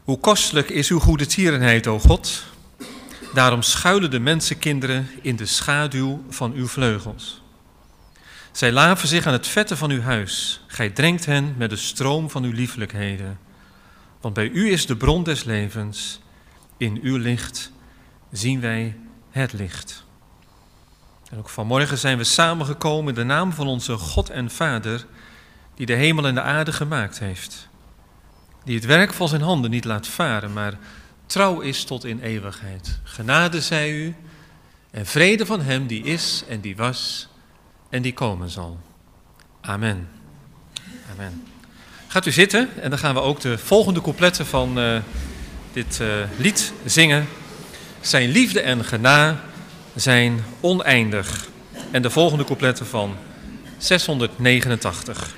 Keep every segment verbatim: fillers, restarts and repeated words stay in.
Hoe kostelijk is uw goede tierenheid, o God. Daarom schuilen de mensenkinderen in de schaduw van uw vleugels. Zij laven zich aan het vette van uw huis. Gij drenkt hen met de stroom van uw liefelijkheden. Want bij u is de bron des levens. In uw licht zien wij het licht. En ook vanmorgen zijn we samengekomen in de naam van onze God en Vader, die de hemel en de aarde gemaakt heeft. Die het werk van zijn handen niet laat varen, maar trouw is tot in eeuwigheid. Genade zij u en vrede van hem die is en die was en die komen zal. Amen. Amen. Gaat u zitten en dan gaan we ook de volgende coupletten van uh, dit uh, lied zingen. Zijn liefde en gena zijn oneindig. En de volgende coupletten van zeshonderdnegenentachtig.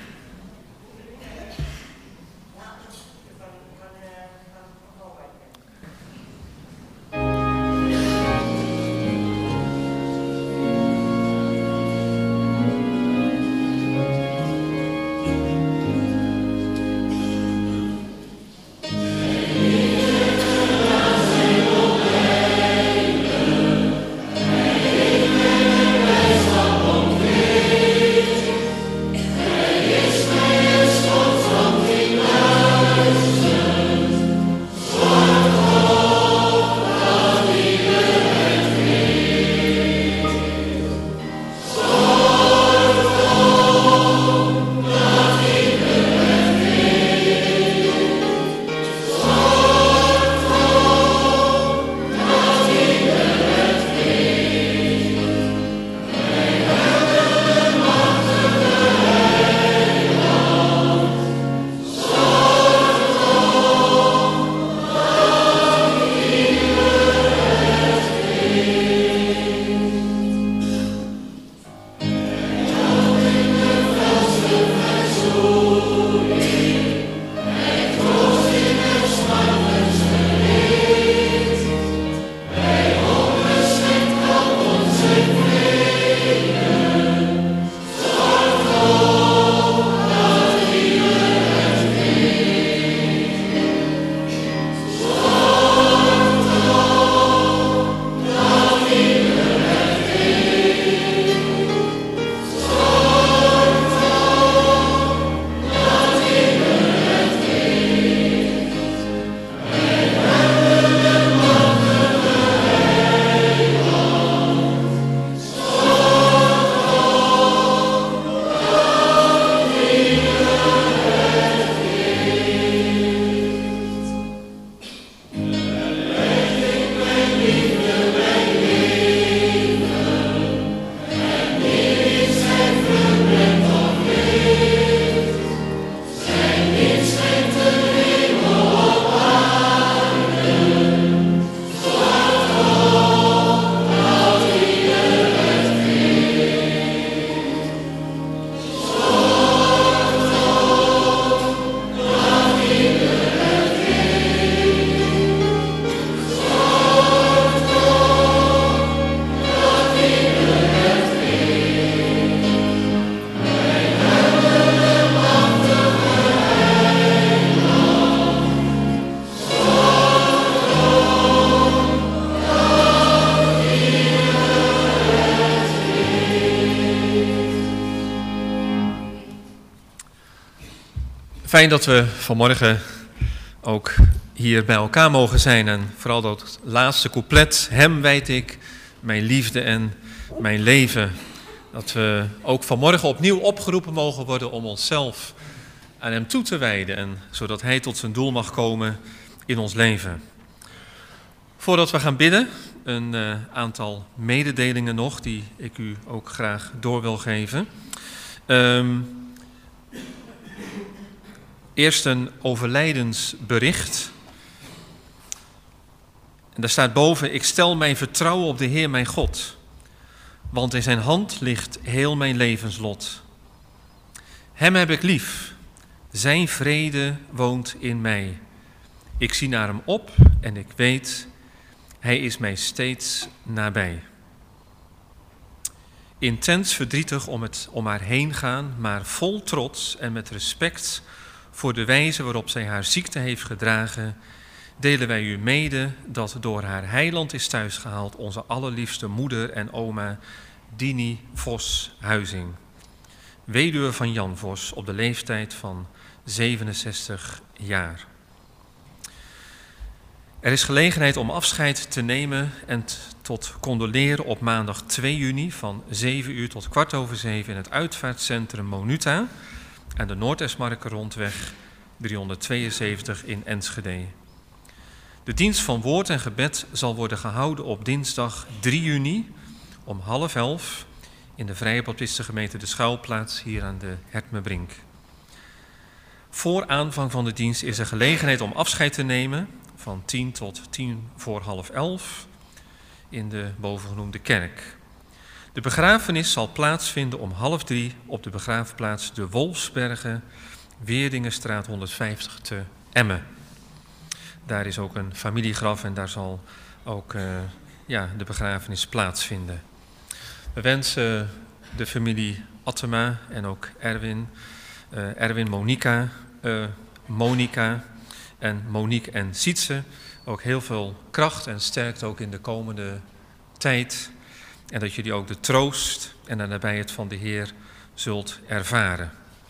Fijn dat we vanmorgen ook hier bij elkaar mogen zijn en vooral dat laatste couplet, hem wijd ik mijn liefde en mijn leven. Dat we ook vanmorgen opnieuw opgeroepen mogen worden om onszelf aan hem toe te wijden en zodat hij tot zijn doel mag komen in ons leven. Voordat we gaan bidden, een uh, aantal mededelingen nog die ik u ook graag door wil geven. Um, Eerst een overlijdensbericht. En daar staat boven: ik stel mijn vertrouwen op de Heer mijn God, want in zijn hand ligt heel mijn levenslot. Hem heb ik lief, zijn vrede woont in mij. Ik zie naar hem op en ik weet, hij is mij steeds nabij. Intens verdrietig om het om haar heen gaan, maar vol trots en met respect voor de wijze waarop zij haar ziekte heeft gedragen, delen wij u mede dat door haar heiland is thuisgehaald onze allerliefste moeder en oma Dini Vos Huizing, weduwe van Jan Vos op de leeftijd van zevenenzestig jaar. Er is gelegenheid om afscheid te nemen en tot condoleren op maandag twee juni van zeven uur tot kwart over zeven in het uitvaartcentrum Monuta aan de Noord-Esmarke rondweg driehonderdtweeënzeventig in Enschede. De dienst van woord en gebed zal worden gehouden op dinsdag drie juni om half elf in de Vrije Baptistengemeente De Schuilplaats hier aan de Hertmebrink. Voor aanvang van de dienst is er gelegenheid om afscheid te nemen van tien tot tien voor half elf in de bovengenoemde kerk. De begrafenis zal plaatsvinden om half drie op de begraafplaats De Wolfsbergen, Weerdingenstraat honderdvijftig te Emmen. Daar is ook een familiegraf en daar zal ook uh, ja, de begrafenis plaatsvinden. We wensen de familie Attema en ook Erwin, uh, Erwin, Monica, uh, Monica en Monique en Sietse ook heel veel kracht en sterkte ook in de komende tijd. En dat jullie ook de troost en de nabijheid van de Heer zult ervaren.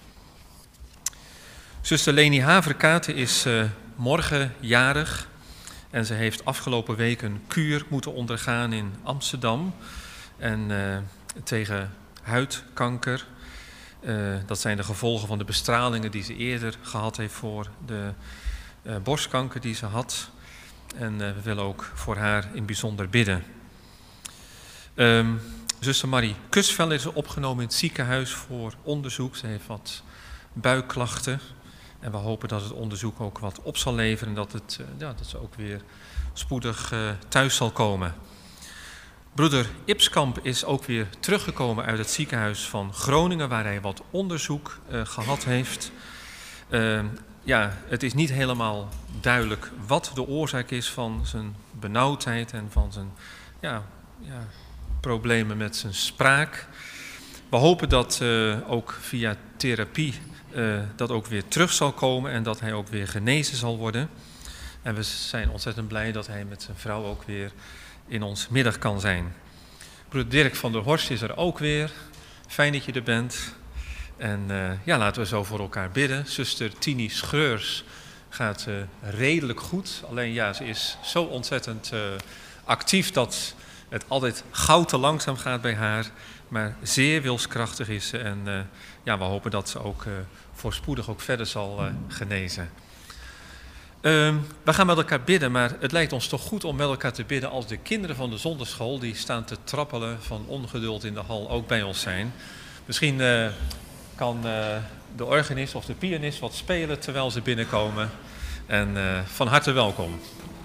Zuster Leni Haverkate is uh, morgen jarig en ze heeft afgelopen week een kuur moeten ondergaan in Amsterdam en uh, tegen huidkanker. Uh, dat zijn de gevolgen van de bestralingen die ze eerder gehad heeft voor de uh, borstkanker die ze had. En uh, we willen ook voor haar in bijzonder bidden. Um, zuster Marie Kusvel is opgenomen in het ziekenhuis voor onderzoek. Ze heeft wat buikklachten. En we hopen dat het onderzoek ook wat op zal leveren en dat, het, uh, ja, dat ze ook weer spoedig uh, thuis zal komen. Broeder Ipskamp is ook weer teruggekomen uit het ziekenhuis van Groningen, waar hij wat onderzoek uh, gehad heeft. Uh, ja, het is niet helemaal duidelijk wat de oorzaak is van zijn benauwdheid en van zijn ja, ja, problemen met zijn spraak. We hopen dat uh, ook via therapie uh, dat ook weer terug zal komen en dat hij ook weer genezen zal worden. En we zijn ontzettend blij dat hij met zijn vrouw ook weer in ons middag kan zijn. Broeder Dirk van der Horst is er ook weer. Fijn dat je er bent. En uh, ja, laten we zo voor elkaar bidden. Zuster Tini Schreurs gaat uh, redelijk goed. Alleen ja, ze is zo ontzettend uh, actief dat het altijd gauw te langzaam gaat bij haar. Maar zeer wilskrachtig is ze. En uh, ja, we hopen dat ze ook uh, voorspoedig ook verder zal uh, genezen. Uh, we gaan met elkaar bidden, maar het lijkt ons toch goed om met elkaar te bidden als de kinderen van de zonderschool, die staan te trappelen van ongeduld in de hal, ook bij ons zijn. Misschien uh, kan uh, de organist of de pianist wat spelen terwijl ze binnenkomen. En uh, van harte welkom.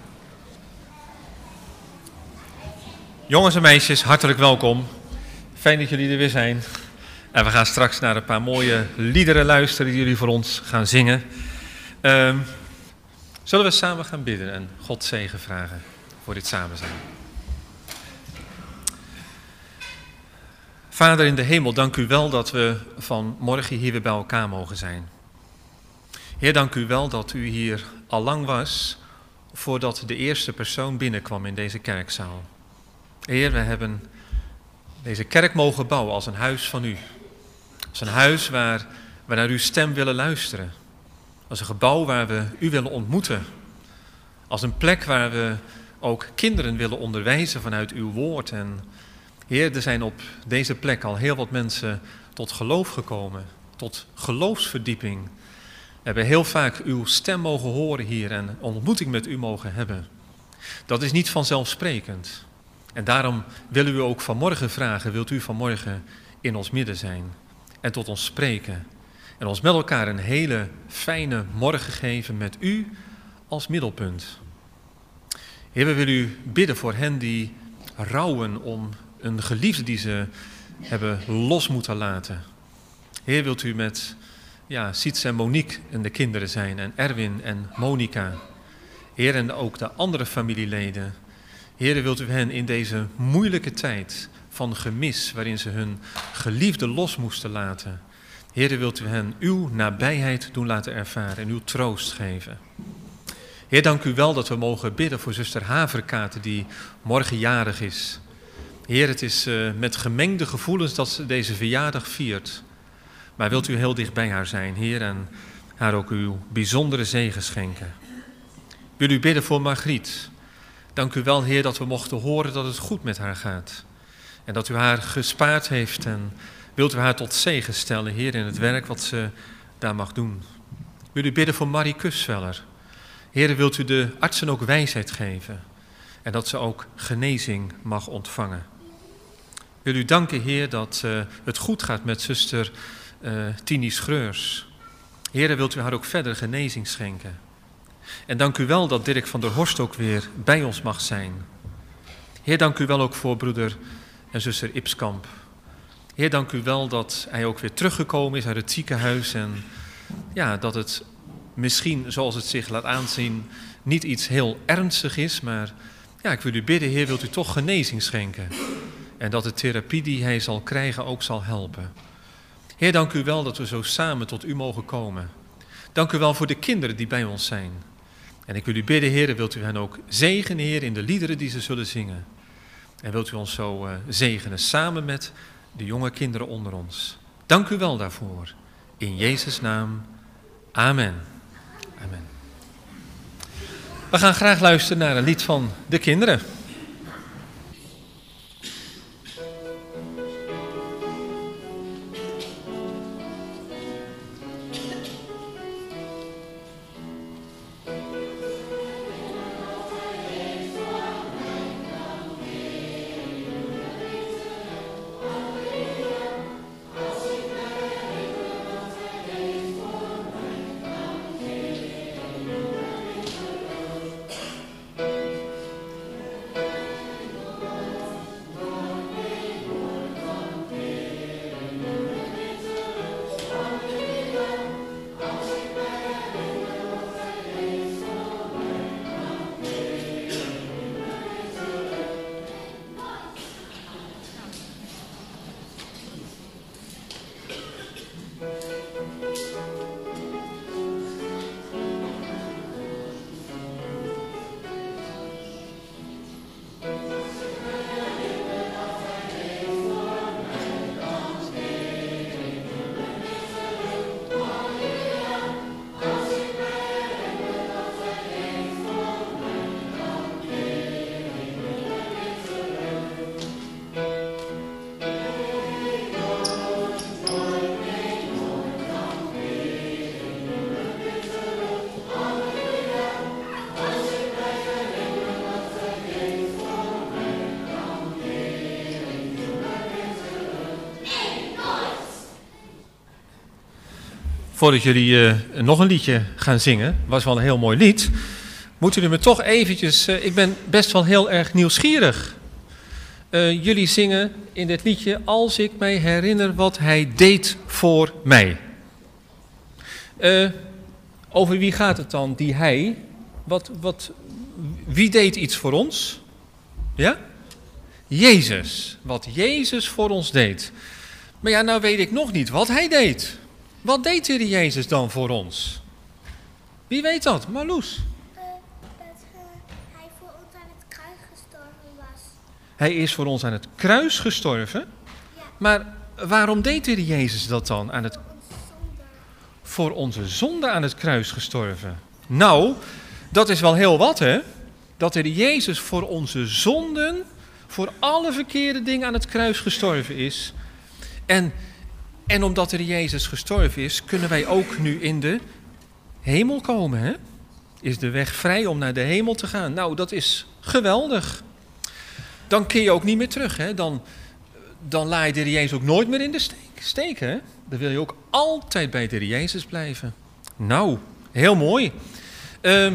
Jongens en meisjes, hartelijk welkom. Fijn dat jullie er weer zijn. En we gaan straks naar een paar mooie liederen luisteren die jullie voor ons gaan zingen. Uh, Zullen we samen gaan bidden en God zegen vragen voor dit samen zijn. Vader in de hemel, dank u wel dat we vanmorgen hier weer bij elkaar mogen zijn. Heer, dank u wel dat u hier al lang was voordat de eerste persoon binnenkwam in deze kerkzaal. Heer, we hebben deze kerk mogen bouwen als een huis van u. Als een huis waar we naar uw stem willen luisteren. Als een gebouw waar we u willen ontmoeten. Als een plek waar we ook kinderen willen onderwijzen vanuit uw woord. En Heer, er zijn op deze plek al heel wat mensen tot geloof gekomen. Tot geloofsverdieping. We hebben heel vaak uw stem mogen horen hier en een ontmoeting met u mogen hebben. Dat is niet vanzelfsprekend. En daarom willen we u ook vanmorgen vragen, wilt u vanmorgen in ons midden zijn en tot ons spreken. En ons met elkaar een hele fijne morgen geven met u als middelpunt. Heer, we willen u bidden voor hen die rouwen om een geliefde die ze hebben los moeten laten. Heer, wilt u met ja, Siets en Monique en de kinderen zijn en Erwin en Monica. Heer, en ook de andere familieleden. Heer, wilt u hen in deze moeilijke tijd van gemis, waarin ze hun geliefde los moesten laten. Heer, wilt u hen uw nabijheid doen laten ervaren en uw troost geven. Heer, dank u wel dat we mogen bidden voor zuster Haverkaten die morgen jarig is. Heer, het is uh, met gemengde gevoelens dat ze deze verjaardag viert. Maar wilt u heel dicht bij haar zijn, Heer, en haar ook uw bijzondere zegen schenken. Wil u bidden voor Margriet. Dank u wel, Heer, dat we mochten horen dat het goed met haar gaat. En dat u haar gespaard heeft en wilt u haar tot zegen stellen, Heer, in het werk wat ze daar mag doen. Wil u bidden voor Marie Kusveller. Heer, wilt u de artsen ook wijsheid geven en dat ze ook genezing mag ontvangen. Wil u danken, Heer, dat uh, het goed gaat met zuster uh, Tini Schreurs. Heer, wilt u haar ook verder genezing schenken. En dank u wel dat Dirk van der Horst ook weer bij ons mag zijn. Heer, dank u wel ook voor broeder en zuster Ipskamp. Heer, dank u wel dat hij ook weer teruggekomen is uit het ziekenhuis en ja, dat het misschien, zoals het zich laat aanzien, niet iets heel ernstig is, maar ja, ik wil u bidden, Heer, wilt u toch genezing schenken. En dat de therapie die hij zal krijgen ook zal helpen. Heer, dank u wel dat we zo samen tot u mogen komen. Dank u wel voor de kinderen die bij ons zijn. En ik wil u bidden, Heer, wilt u hen ook zegenen, Heer, in de liederen die ze zullen zingen. En wilt u ons zo uh, zegenen samen met de jonge kinderen onder ons. Dank u wel daarvoor. In Jezus' naam. Amen. Amen. We gaan graag luisteren naar een lied van de kinderen. Voordat jullie uh, nog een liedje gaan zingen, was wel een heel mooi lied, moeten jullie me toch eventjes, uh, ik ben best wel heel erg nieuwsgierig. Uh, jullie zingen in dit liedje, als ik mij herinner wat hij deed voor mij. Uh, over wie gaat het dan, die hij? Wat, wat, wie deed iets voor ons? Ja? Jezus. Wat Jezus voor ons deed. Maar ja, nou weet ik nog niet wat hij deed. Wat deed de Heer Jezus dan voor ons? Wie weet dat? Marloes? Uh, dat uh, hij voor ons aan het kruis gestorven was. Hij is voor ons aan het kruis gestorven? Ja. Maar waarom deed de Heer Jezus dat dan? Aan het... Voor onze zonde. Voor onze zonde aan het kruis gestorven. Nou, dat is wel heel wat, hè? Dat de Heer Jezus voor onze zonden, voor alle verkeerde dingen aan het kruis gestorven is. En... En omdat er Jezus gestorven is, kunnen wij ook nu in de hemel komen. Hè? Is de weg vrij om naar de hemel te gaan? Nou, dat is geweldig. Dan keer je ook niet meer terug. Hè? Dan, dan laat je de Heer Jezus ook nooit meer in de steek, steek hè? Dan wil je ook altijd bij de Heer Jezus blijven. Nou, heel mooi. Uh,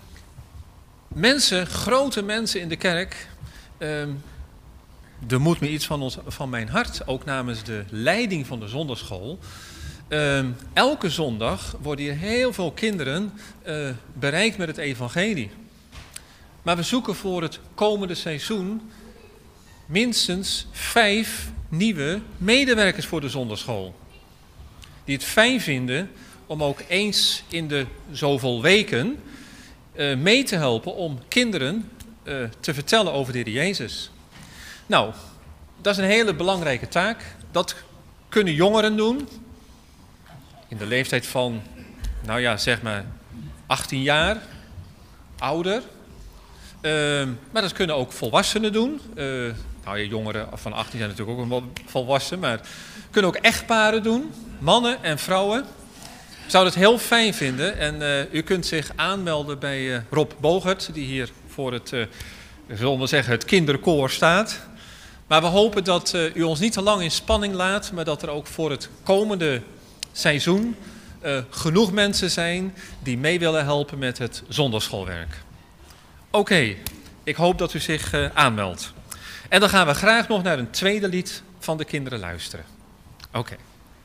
mensen, grote mensen in de kerk... Uh, Er moet me iets van, ons, van mijn hart, ook namens de leiding van de zondagschool. Uh, elke zondag worden hier heel veel kinderen uh, bereikt met het evangelie. Maar we zoeken voor het komende seizoen minstens vijf nieuwe medewerkers voor de zondagschool. Die het fijn vinden om ook eens in de zoveel weken uh, mee te helpen om kinderen uh, te vertellen over de Heer Jezus. Nou, dat is een hele belangrijke taak. Dat kunnen jongeren doen. In de leeftijd van, nou ja, zeg maar achttien jaar, ouder. Uh, maar dat kunnen ook volwassenen doen. Uh, nou ja, jongeren van achttien zijn natuurlijk ook wel volwassen, maar kunnen ook echtparen doen, mannen en vrouwen. Ik zou het heel fijn vinden en uh, u kunt zich aanmelden bij uh, Rob Bogert, die hier voor het, uh, we zullen maar zeggen, het kinderkoor staat. Maar we hopen dat uh, u ons niet te lang in spanning laat, maar dat er ook voor het komende seizoen uh, genoeg mensen zijn die mee willen helpen met het zondagschoolwerk. Oké, okay, ik hoop dat u zich uh, aanmeldt. En dan gaan we graag nog naar een tweede lied van de kinderen luisteren. Oké. Okay.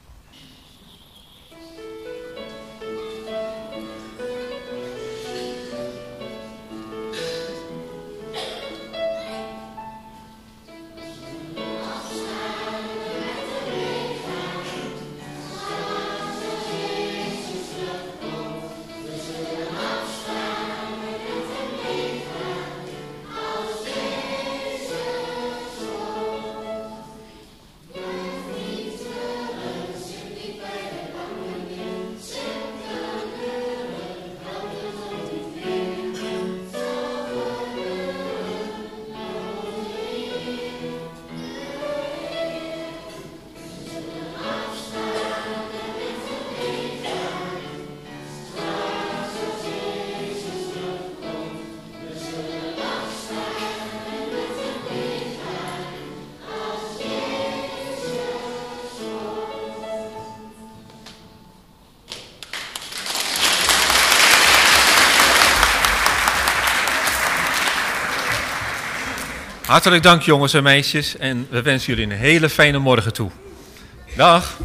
Hartelijk dank jongens en meisjes en we wensen jullie een hele fijne morgen toe. Dag.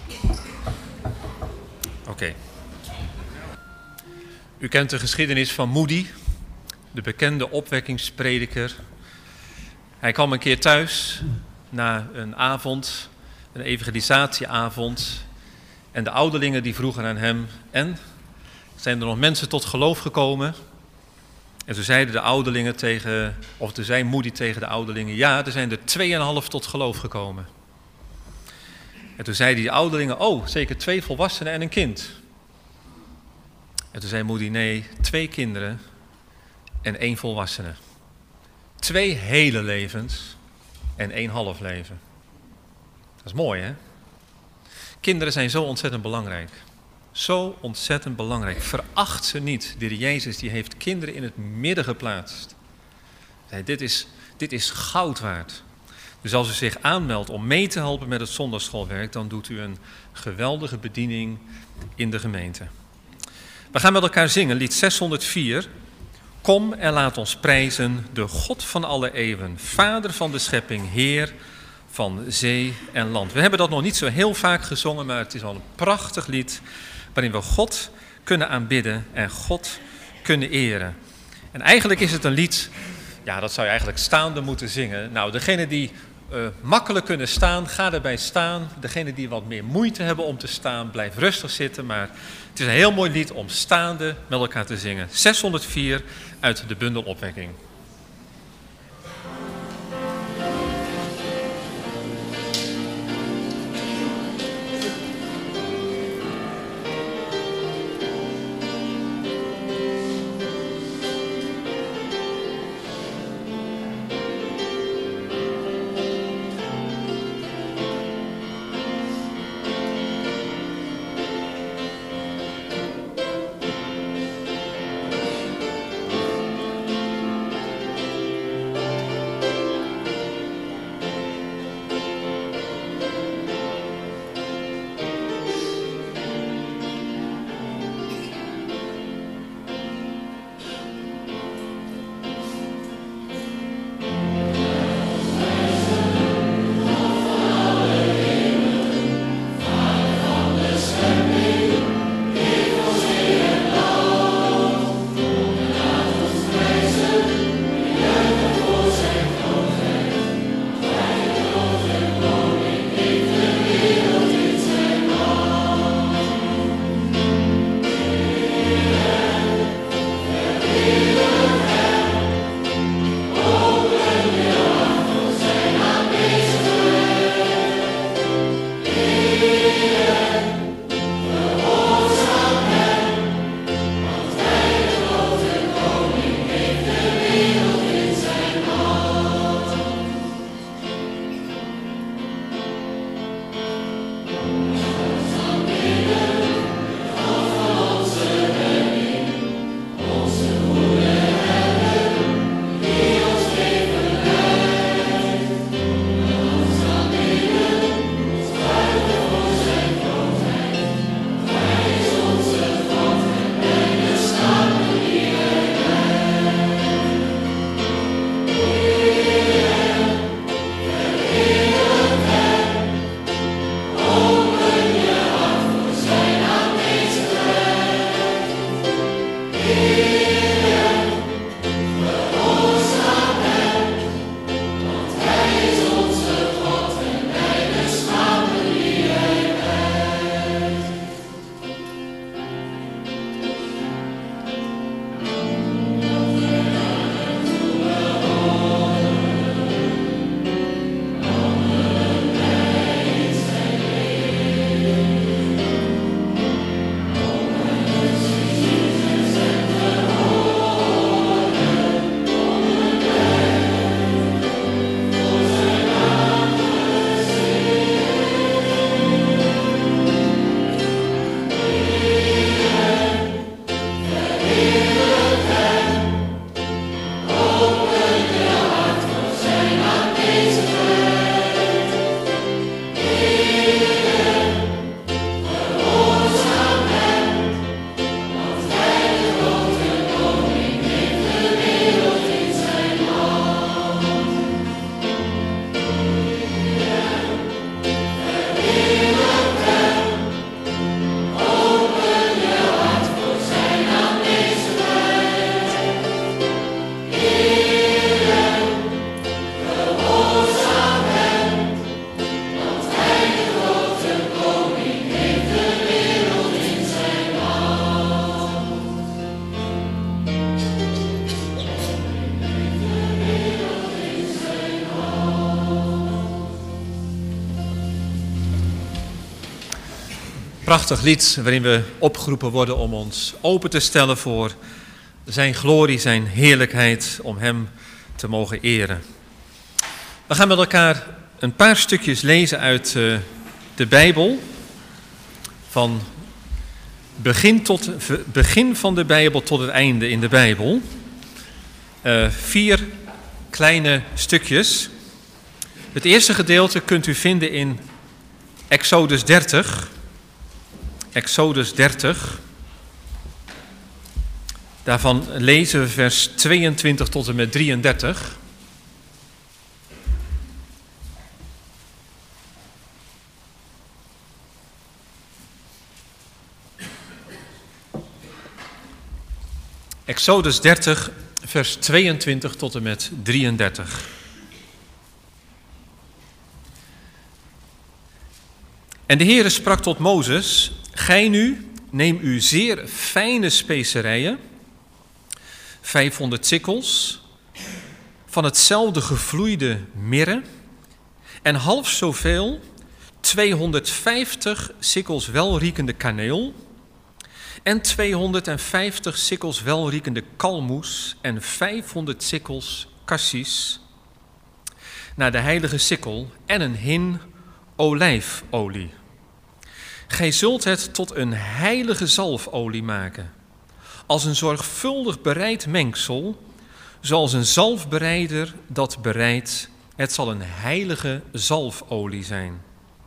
Oké. Okay. U kent de geschiedenis van Moody, de bekende opwekkingsprediker. Hij kwam een keer thuis na een avond, een evangelisatieavond. En de ouderlingen die vroegen aan hem, en zijn er nog mensen tot geloof gekomen? En toen zeiden de ouderlingen tegen, of toen zei Moody tegen de ouderlingen, ja, er zijn er tweeënhalf tot geloof gekomen. En toen zeiden die ouderlingen, oh, zeker twee volwassenen en een kind. En toen zei Moody, nee, twee kinderen en één volwassene. Twee hele levens en één half leven. Dat is mooi, hè? Kinderen zijn zo ontzettend belangrijk. Zo ontzettend belangrijk. Veracht ze niet. De Heer Jezus die heeft kinderen in het midden geplaatst. Nee, dit is, dit is goud waard. Dus als u zich aanmeldt om mee te helpen met het zondagschoolwerk, dan doet u een geweldige bediening in de gemeente. We gaan met elkaar zingen, lied zeshonderdvier. Kom en laat ons prijzen de God van alle eeuwen, Vader van de schepping, Heer van zee en land. We hebben dat nog niet zo heel vaak gezongen, maar het is al een prachtig lied waarin we God kunnen aanbidden en God kunnen eren. En eigenlijk is het een lied, ja, dat zou je eigenlijk staande moeten zingen. Nou, degene die uh, makkelijk kunnen staan, ga erbij staan. Degene die wat meer moeite hebben om te staan, blijf rustig zitten. Maar het is een heel mooi lied om staande met elkaar te zingen. zeshonderdvier uit de bundel Opwekking. Prachtig lied waarin we opgeroepen worden om ons open te stellen voor zijn glorie, zijn heerlijkheid, om hem te mogen eren. We gaan met elkaar een paar stukjes lezen uit uh, de Bijbel. Van begin, tot, begin van de Bijbel tot het einde in de Bijbel. Uh, vier kleine stukjes. Het eerste gedeelte kunt u vinden in Exodus dertig. Exodus dertig. Daarvan lezen we vers tweeëntwintig tot en met drieëndertig. Exodus dertig, vers tweeëntwintig tot en met drieëndertig. En de Heere sprak tot Mozes: Gij nu, neem u zeer fijne specerijen, vijfhonderd sikkels, van hetzelfde gevloeide mirre, en half zoveel, tweehonderdvijftig sikkels welriekende kaneel, en tweehonderdvijftig sikkels welriekende kalmoes, en vijfhonderd sikkels cassis, naar de heilige sikkel, en een hin olijfolie. Gij zult het tot een heilige zalfolie maken, als een zorgvuldig bereid mengsel, zoals een zalfbereider dat bereidt. Het zal een heilige zalfolie zijn.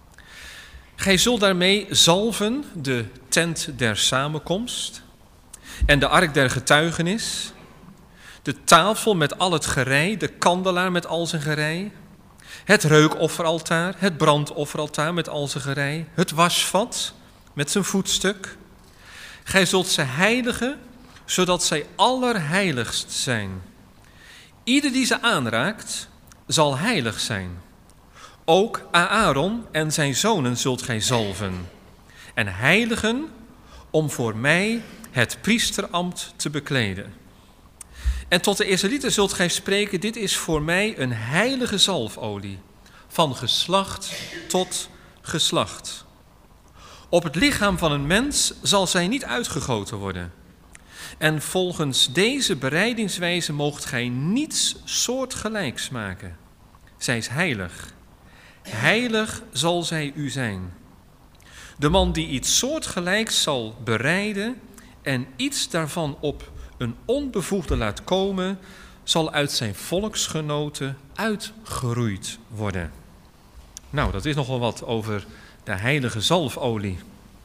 Gij zult daarmee zalven de tent der samenkomst en de ark der getuigenis, de tafel met al het gerei, de kandelaar met al zijn gerei, het reukofferaltaar, het brandofferaltaar met al zijn gerei, het wasvat met zijn voetstuk. Gij zult ze heiligen, zodat zij allerheiligst zijn. Ieder die ze aanraakt, zal heilig zijn. Ook Aaron en zijn zonen zult gij zalven en heiligen om voor mij het priesterambt te bekleden. En tot de Israëlieten zult gij spreken: dit is voor mij een heilige zalfolie, van geslacht tot geslacht. Op het lichaam van een mens zal zij niet uitgegoten worden. En volgens deze bereidingswijze moogt gij niets soortgelijks maken. Zij is heilig. Heilig zal zij u zijn. De man die iets soortgelijks zal bereiden en iets daarvan op een onbevoegde laat komen, zal uit zijn volksgenoten uitgeroeid worden. Nou, dat is nogal wat over de heilige zalfolie.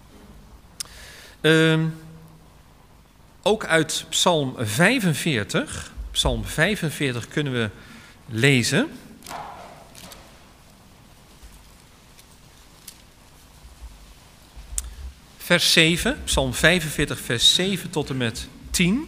Uh, ook uit Psalm vijfenveertig, Psalm vijfenveertig kunnen we lezen. Vers zeven, Psalm vijfenveertig, vers zeven tot en met tien.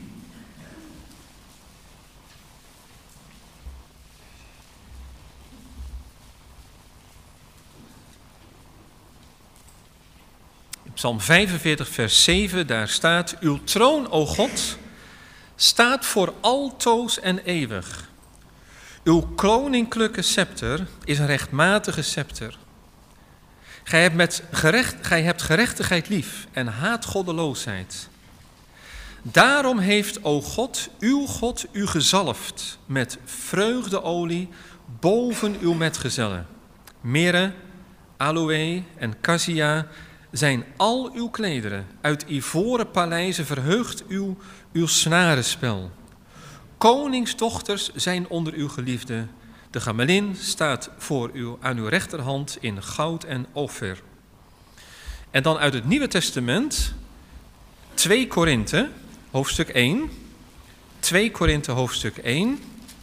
Psalm vijfenveertig, vers zeven, daar staat: Uw troon, o God, staat voor altoos en eeuwig. Uw koninklijke scepter is een rechtmatige scepter. Gij hebt, met gerecht, gij hebt gerechtigheid lief en haat goddeloosheid. Daarom heeft, o God, uw God, u gezalfd met vreugdeolie boven uw metgezellen. Mirre, aloë en cassia zijn al uw klederen. Uit ivoren paleizen verheugt uw, uw snarenspel. Koningsdochters zijn onder uw geliefde. De gamelin staat voor u aan uw rechterhand in goud en offer. En dan uit het Nieuwe Testament, twee Korinthe, hoofdstuk één. twee Korinthe, hoofdstuk één.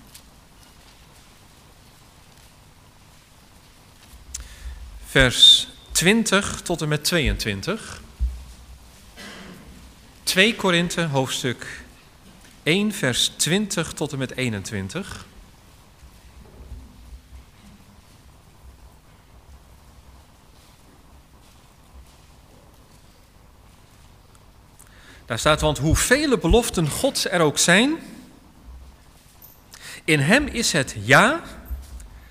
Vers twintig tot en met tweeëntwintig. twee Korinthe, hoofdstuk één, vers twintig tot en met eenentwintig. Daar staat: want hoeveel beloften Gods er ook zijn, in hem is het ja,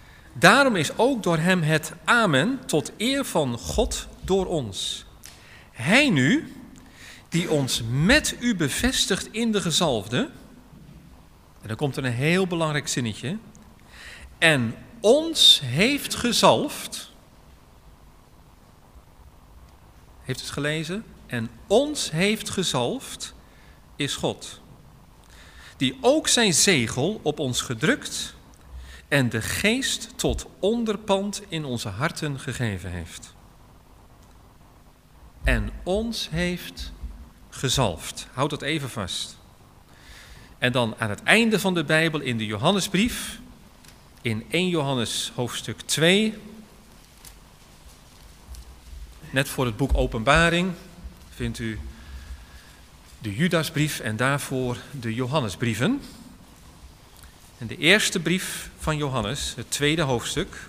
daarom is ook door hem het amen tot eer van God door ons. Hij nu, die ons met u bevestigt in de gezalfde, en dan komt er een heel belangrijk zinnetje, en ons heeft gezalfd. Heeft u het gelezen? En ons heeft gezalfd is God, die ook zijn zegel op ons gedrukt en de geest tot onderpand in onze harten gegeven heeft. En ons heeft gezalfd. Houd dat even vast. En dan aan het einde van de Bijbel in de Johannesbrief, in eerste Johannes hoofdstuk twee, net voor het boek Openbaring, vindt u de Judasbrief en daarvoor de Johannesbrieven. En de eerste brief van Johannes, het tweede hoofdstuk,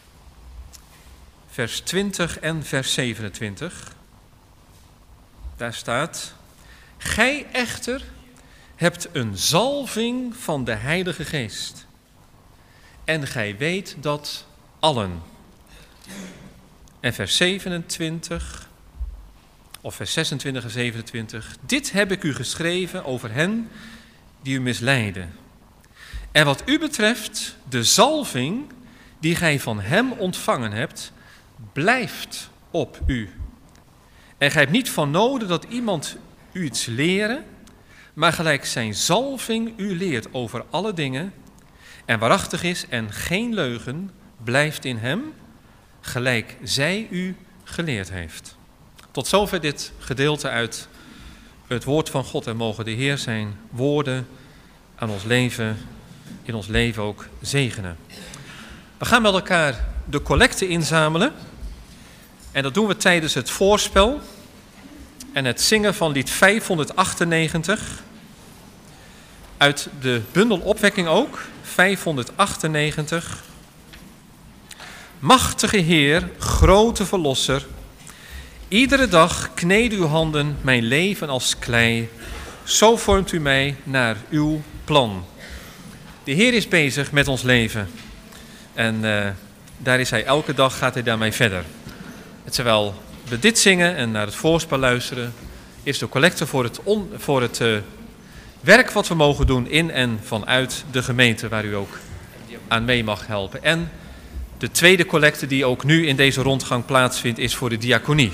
vers twintig en vers zevenentwintig. Daar staat: gij echter hebt een zalving van de Heilige Geest. En gij weet dat allen. En vers zevenentwintig, of vers zesentwintig en zevenentwintig. Dit heb ik u geschreven over hen die u misleiden. En wat u betreft, de zalving die gij van hem ontvangen hebt, blijft op u. En gij hebt niet van noden dat iemand u iets leren, maar gelijk zijn zalving u leert over alle dingen, en waarachtig is en geen leugen, blijft in hem, gelijk zij u geleerd heeft. Tot zover dit gedeelte uit het woord van God, en mogen de Heer zijn woorden aan ons leven, in ons leven ook zegenen. We gaan met elkaar de collecte inzamelen. En dat doen we tijdens het voorspel en het zingen van lied vijfhonderdachtennegentig. Uit de bundel Opwekking ook, vijfhonderdachtennegentig. Machtige Heer, grote Verlosser, iedere dag kneedt uw handen mijn leven als klei. Zo vormt u mij naar uw plan. De Heer is bezig met ons leven. En uh, daar is hij elke dag, gaat hij daarmee verder. En terwijl we dit zingen en naar het voorspel luisteren, is de collecte voor het, on, voor het uh, werk wat we mogen doen in en vanuit de gemeente, waar u ook aan mee mag helpen. En de tweede collecte die ook nu in deze rondgang plaatsvindt, is voor de diaconie.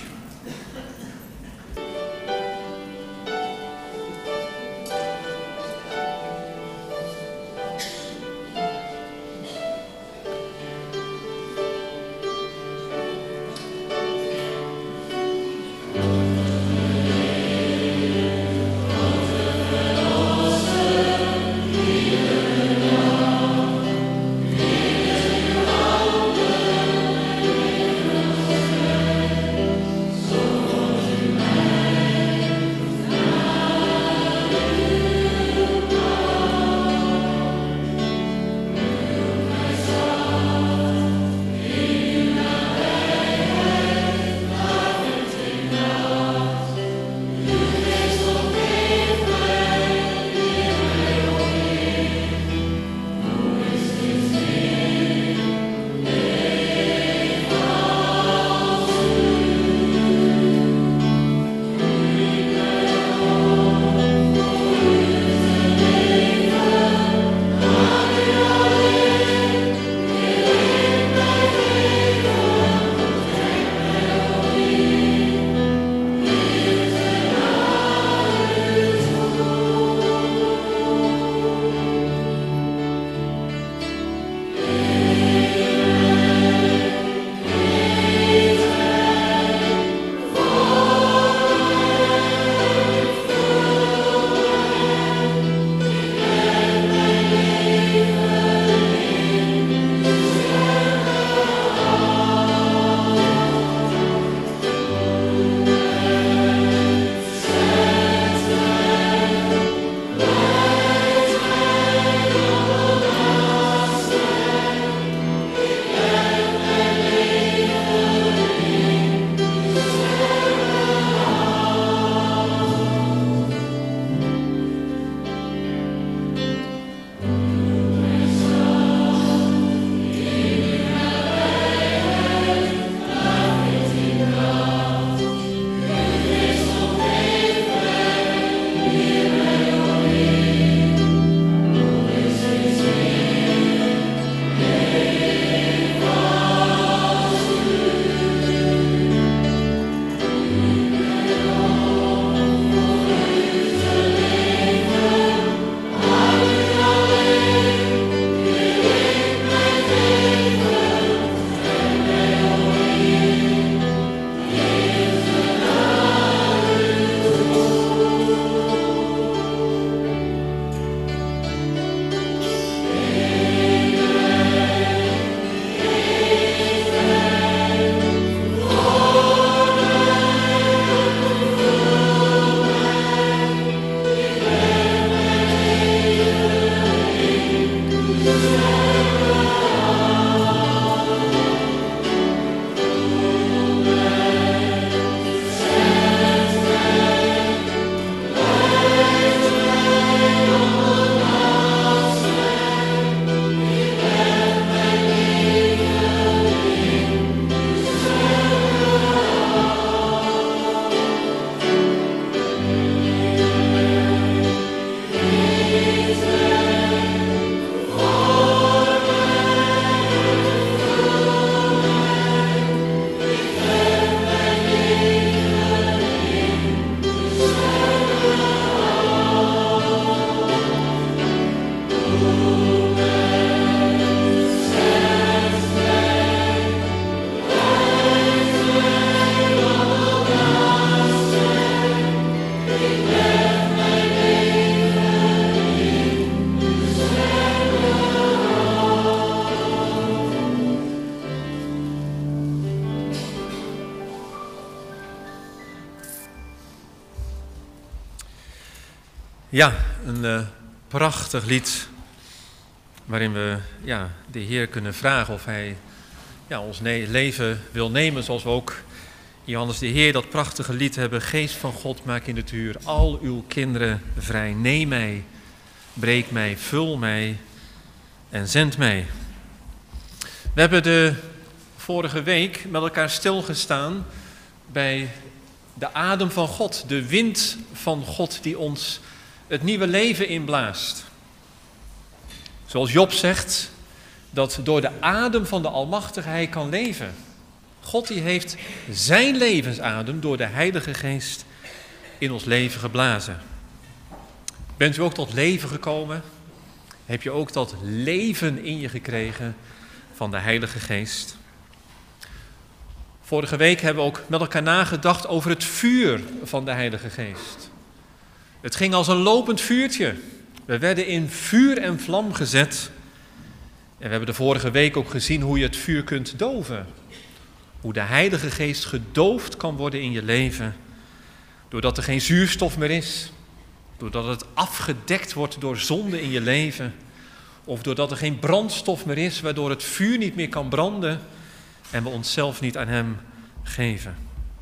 Ja, een uh, prachtig lied waarin we ja, de Heer kunnen vragen of Hij ja, ons ne- leven wil nemen, zoals we ook Johannes de Heer dat prachtige lied hebben. Geest van God, maak in het uur al uw kinderen vrij. Neem mij, breek mij, vul mij en zend mij. We hebben de vorige week met elkaar stilgestaan bij de adem van God, de wind van God die ons het nieuwe leven inblaast. Zoals Job zegt, dat door de adem van de Almachtige hij kan leven. God die heeft zijn levensadem door de Heilige Geest in ons leven geblazen. Bent u ook tot leven gekomen? Heb je ook dat leven in je gekregen van de Heilige Geest? Vorige week hebben we ook met elkaar nagedacht over het vuur van de Heilige Geest. Het ging als een lopend vuurtje. We werden in vuur en vlam gezet. En we hebben de vorige week ook gezien hoe je het vuur kunt doven. Hoe de Heilige Geest gedoofd kan worden in je leven. Doordat er geen zuurstof meer is. Doordat het afgedekt wordt door zonde in je leven. Of doordat er geen brandstof meer is, waardoor het vuur niet meer kan branden. En we onszelf niet aan Hem geven.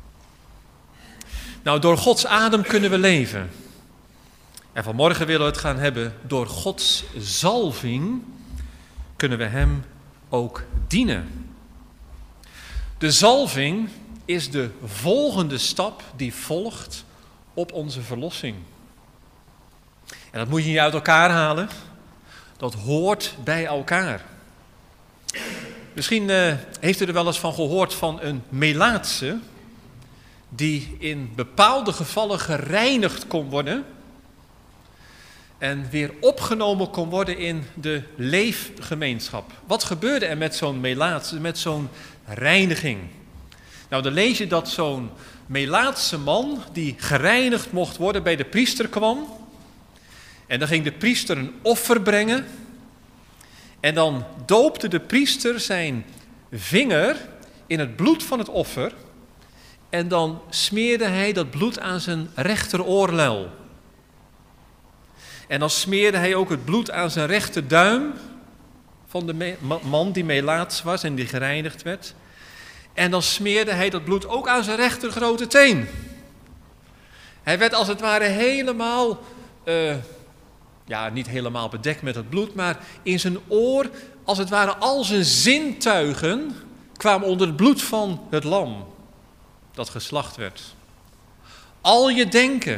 Nou, door Gods adem kunnen we leven. En vanmorgen willen we het gaan hebben, door Gods zalving kunnen we Hem ook dienen. De zalving is de volgende stap die volgt op onze verlossing. En dat moet je niet uit elkaar halen, dat hoort bij elkaar. Misschien uh, heeft u er wel eens van gehoord van een melaatse die in bepaalde gevallen gereinigd kon worden en weer opgenomen kon worden in de leefgemeenschap. Wat gebeurde er met zo'n melaatse, met zo'n reiniging? Nou, dan lees je dat zo'n melaatse man die gereinigd mocht worden bij de priester kwam. En dan ging de priester een offer brengen. En dan doopte de priester zijn vinger in het bloed van het offer. En dan smeerde hij dat bloed aan zijn rechteroorlel. En dan smeerde hij ook het bloed aan zijn rechterduim van de man die melaats was en die gereinigd werd. En dan smeerde hij dat bloed ook aan zijn rechter grote teen. Hij werd als het ware helemaal, uh, ja niet helemaal bedekt met het bloed, maar in zijn oor, als het ware al zijn zintuigen kwamen onder het bloed van het lam dat geslacht werd. Al je denken,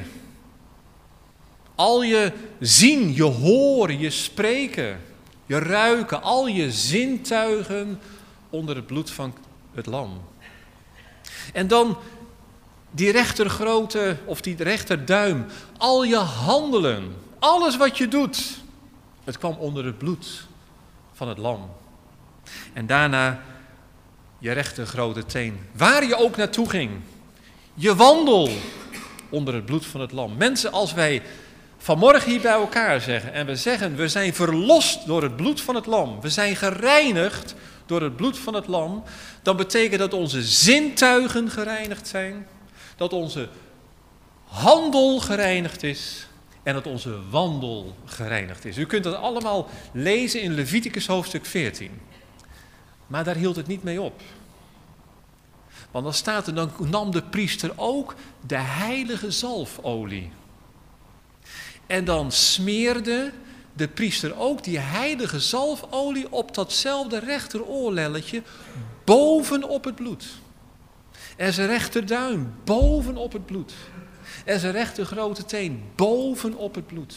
al je zien, je horen, je spreken, je ruiken, al je zintuigen onder het bloed van het lam. En dan die rechtergrote of die rechterduim, al je handelen, alles wat je doet, het kwam onder het bloed van het lam. En daarna je rechtergrote teen, waar je ook naartoe ging, je wandel onder het bloed van het lam. Mensen, als wij vanmorgen hier bij elkaar zeggen en we zeggen, we zijn verlost door het bloed van het lam, we zijn gereinigd door het bloed van het lam, dan betekent dat onze zintuigen gereinigd zijn, dat onze handel gereinigd is en dat onze wandel gereinigd is. U kunt dat allemaal lezen in Leviticus hoofdstuk veertien. Maar daar hield het niet mee op. Want dan staat er, dan nam de priester ook de heilige zalfolie. En dan smeerde de priester ook die heilige zalfolie op datzelfde rechteroorlelletje bovenop het bloed. En zijn rechterduim bovenop het bloed. En zijn rechtergrote teen bovenop het bloed.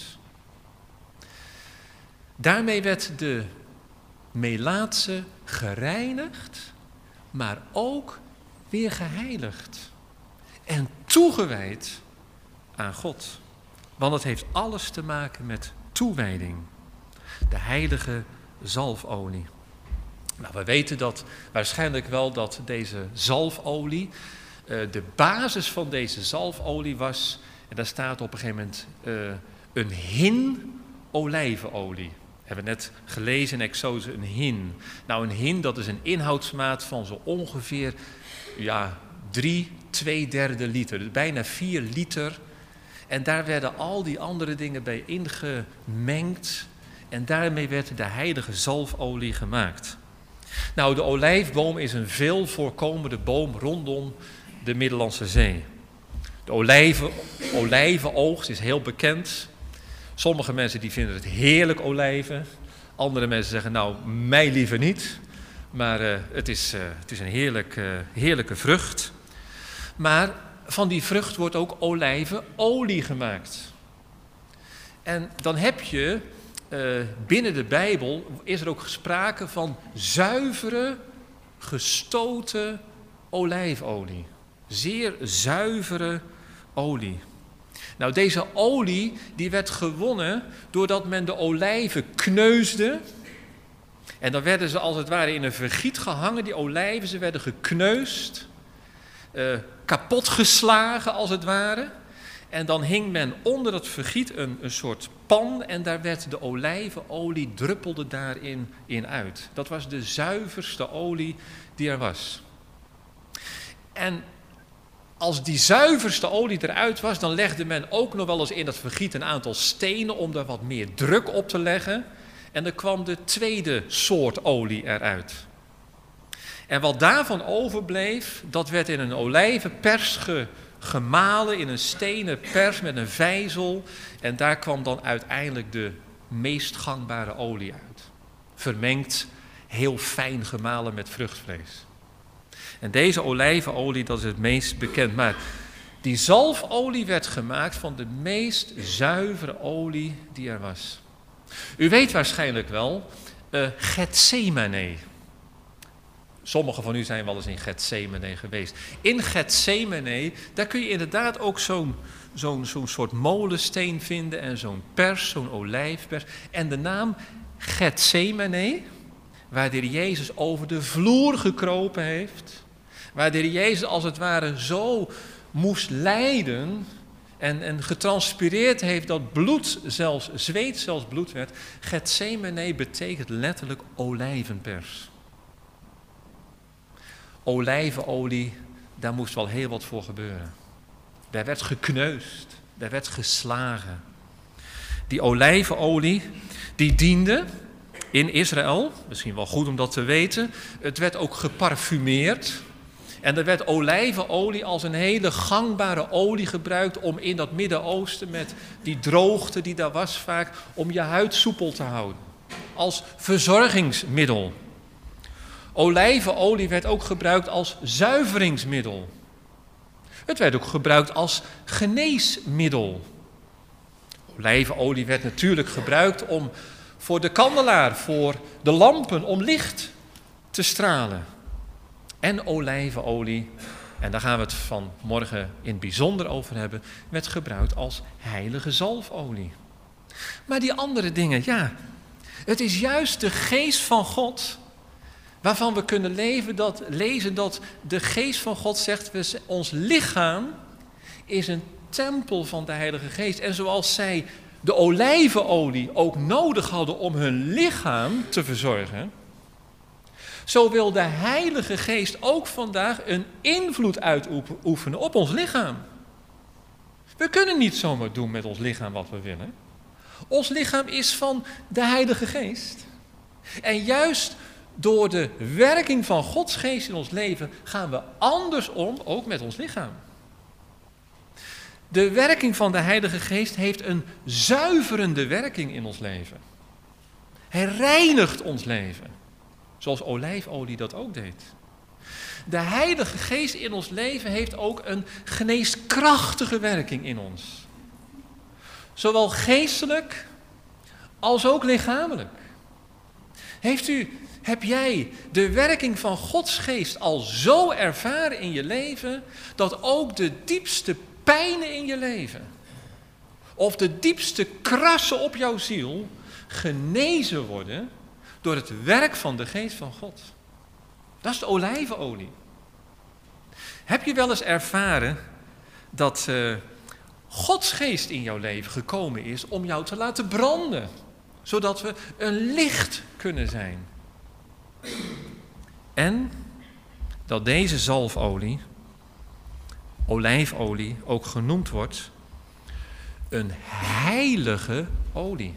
Daarmee werd de melaatse gereinigd, maar ook weer geheiligd. En toegewijd aan God. Want het heeft alles te maken met toewijding. De heilige zalfolie. Nou, we weten dat waarschijnlijk wel dat deze zalfolie, uh, de basis van deze zalfolie was, en daar staat op een gegeven moment uh, een hin olijfolie. We hebben net gelezen in Exodus een hin. Nou, een hin, dat is een inhoudsmaat van zo ongeveer ja, drie, twee derde liter. Dus bijna vier liter. En daar werden al die andere dingen bij ingemengd. En daarmee werd de heilige zalfolie gemaakt. Nou, de olijfboom is een veel voorkomende boom rondom de Middellandse Zee. De olijven, olijvenoogst is heel bekend. Sommige mensen die vinden het heerlijk olijven. Andere mensen zeggen, nou, mij liever niet. Maar uh, het, is, uh, het is een heerlijk, uh, heerlijke vrucht. Maar van die vrucht wordt ook olijvenolie gemaakt. En dan heb je, uh, binnen de Bijbel, is er ook sprake van zuivere, gestoten olijfolie. Zeer zuivere olie. Nou, deze olie die werd gewonnen doordat men de olijven kneusde. En dan werden ze als het ware in een vergiet gehangen, die olijven. Ze werden gekneusd, uh, kapotgeslagen als het ware. En dan hing men onder dat vergiet een, een soort pan en daar werd de olijvenolie, druppelde daarin in uit. Dat was de zuiverste olie die er was. En als die zuiverste olie eruit was, dan legde men ook nog wel eens in dat vergiet een aantal stenen om daar wat meer druk op te leggen. En dan kwam de tweede soort olie eruit. En wat daarvan overbleef, dat werd in een olijvenpers ge, gemalen, in een stenen pers met een vijzel. En daar kwam dan uiteindelijk de meest gangbare olie uit. Vermengd, heel fijn gemalen met vruchtvlees. En deze olijvenolie, dat is het meest bekend. Maar die zalfolie werd gemaakt van de meest zuivere olie die er was. U weet waarschijnlijk wel, uh, Getsemane. Sommigen van u zijn wel eens in Getsemane geweest. In Getsemane, daar kun je inderdaad ook zo'n zo'n zo'n soort molensteen vinden en zo'n pers, zo'n olijfpers. En de naam Getsemane, waar de Heer Jezus over de vloer gekropen heeft, waar de Heer Jezus als het ware zo moest lijden en, en getranspireerd heeft dat bloed, zelfs zweet zelfs bloed werd. Getsemane betekent letterlijk olijvenpers. Olijvenolie, daar moest wel heel wat voor gebeuren. Daar werd gekneusd, daar werd geslagen. Die olijvenolie, die diende in Israël, misschien wel goed om dat te weten, het werd ook geparfumeerd. En er werd olijvenolie als een hele gangbare olie gebruikt om in dat Midden-Oosten met die droogte die daar was vaak, om je huid soepel te houden. Als verzorgingsmiddel. Olijvenolie werd ook gebruikt als zuiveringsmiddel. Het werd ook gebruikt als geneesmiddel. Olijvenolie werd natuurlijk gebruikt om voor de kandelaar, voor de lampen, om licht te stralen. En olijvenolie, en daar gaan we het vanmorgen in het bijzonder over hebben, werd gebruikt als heilige zalfolie. Maar die andere dingen, ja, het is juist de geest van God waarvan we kunnen leven dat, lezen dat de geest van God zegt, we, ons lichaam is een tempel van de Heilige Geest. En zoals zij de olijvenolie ook nodig hadden om hun lichaam te verzorgen, zo wil de Heilige Geest ook vandaag een invloed uitoefenen op ons lichaam. We kunnen niet zomaar doen met ons lichaam wat we willen. Ons lichaam is van de Heilige Geest. En juist door de werking van Gods Geest in ons leven gaan we anders om, ook met ons lichaam. De werking van de Heilige Geest heeft een zuiverende werking in ons leven. Hij reinigt ons leven, zoals olijfolie dat ook deed. De Heilige Geest in ons leven heeft ook een geneeskrachtige werking in ons. Zowel geestelijk als ook lichamelijk. Heeft u, heb jij de werking van Gods Geest al zo ervaren in je leven, dat ook de diepste pijnen in je leven, of de diepste krassen op jouw ziel, genezen worden door het werk van de geest van God. Dat is de olijfolie. Heb je wel eens ervaren dat uh, Gods geest in jouw leven gekomen is om jou te laten branden, zodat we een licht kunnen zijn? En dat deze zalfolie, olijfolie, ook genoemd wordt een heilige olie.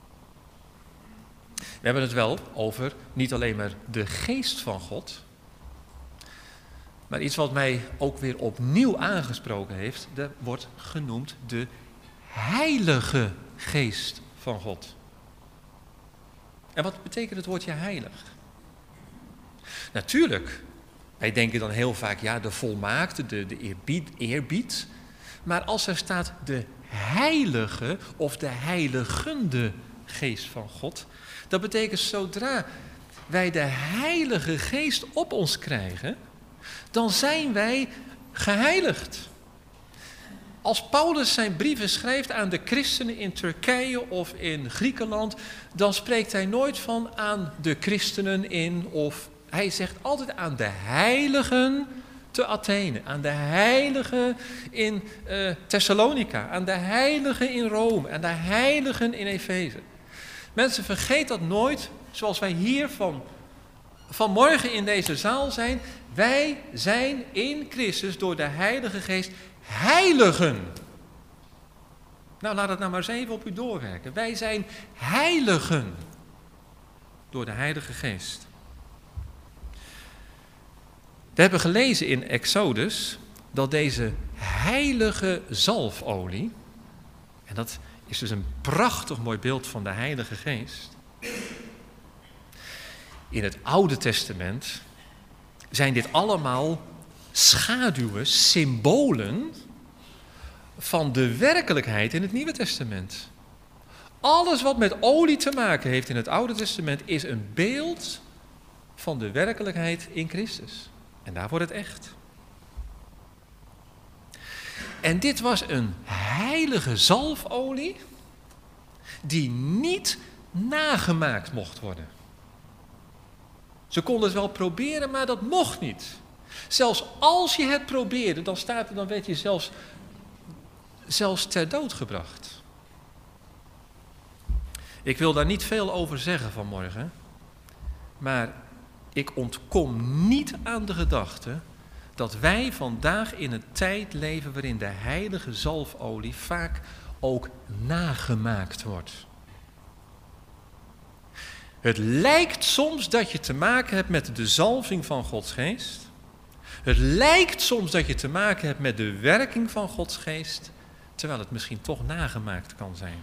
We hebben het wel over niet alleen maar de geest van God, maar iets wat mij ook weer opnieuw aangesproken heeft, dat wordt genoemd de heilige geest van God. En wat betekent het woordje heilig? Natuurlijk, wij denken dan heel vaak, ja, de volmaakte, de, de eerbied, eerbied. Maar als er staat de heilige of de heiligende geest van God, dat betekent zodra wij de heilige geest op ons krijgen, dan zijn wij geheiligd. Als Paulus zijn brieven schrijft aan de christenen in Turkije of in Griekenland, dan spreekt hij nooit van aan de christenen in, of hij zegt altijd aan de heiligen te Athene, aan de heiligen in uh, Thessalonica, aan de heiligen in Rome, aan de heiligen in Efeze. Mensen, vergeet dat nooit, zoals wij hier van, vanmorgen in deze zaal zijn. Wij zijn in Christus door de Heilige Geest heiligen. Nou, laat het nou maar eens even op u doorwerken. Wij zijn heiligen door de Heilige Geest. We hebben gelezen in Exodus dat deze heilige zalfolie, en dat is dus een prachtig mooi beeld van de Heilige Geest. In het Oude Testament zijn dit allemaal schaduwen, symbolen van de werkelijkheid in het Nieuwe Testament. Alles wat met olie te maken heeft in het Oude Testament is een beeld van de werkelijkheid in Christus. En daar wordt het echt. En dit was een heilige zalfolie die niet nagemaakt mocht worden. Ze konden het wel proberen, maar dat mocht niet. Zelfs als je het probeerde, dan, staat er, dan werd je zelfs, zelfs ter dood gebracht. Ik wil daar niet veel over zeggen vanmorgen, maar ik ontkom niet aan de gedachte dat wij vandaag in een tijd leven waarin de heilige zalfolie vaak ook nagemaakt wordt. Het lijkt soms dat je te maken hebt met de zalving van Gods geest. Het lijkt soms dat je te maken hebt met de werking van Gods geest, terwijl het misschien toch nagemaakt kan zijn.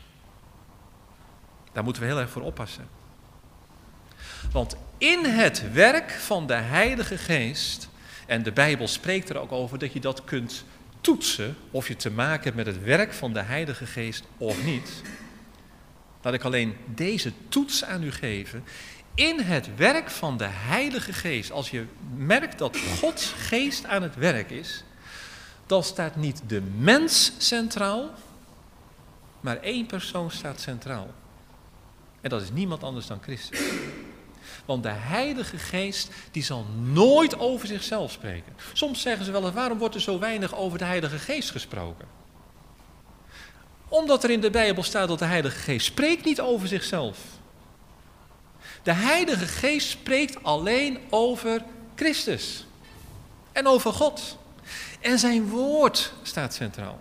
Daar moeten we heel erg voor oppassen. Want in het werk van de Heilige Geest, en de Bijbel spreekt er ook over dat je dat kunt toetsen, of je te maken hebt met het werk van de Heilige Geest of niet. Laat ik alleen deze toets aan u geven. In het werk van de Heilige Geest, als je merkt dat Gods geest aan het werk is, dan staat niet de mens centraal, maar één persoon staat centraal. En dat is niemand anders dan Christus. Want de Heilige Geest, die zal nooit over zichzelf spreken. Soms zeggen ze wel eens, waarom wordt er zo weinig over de Heilige Geest gesproken? Omdat er in de Bijbel staat dat de Heilige Geest spreekt niet over zichzelf. De Heilige Geest spreekt alleen over Christus. En over God. En zijn woord staat centraal.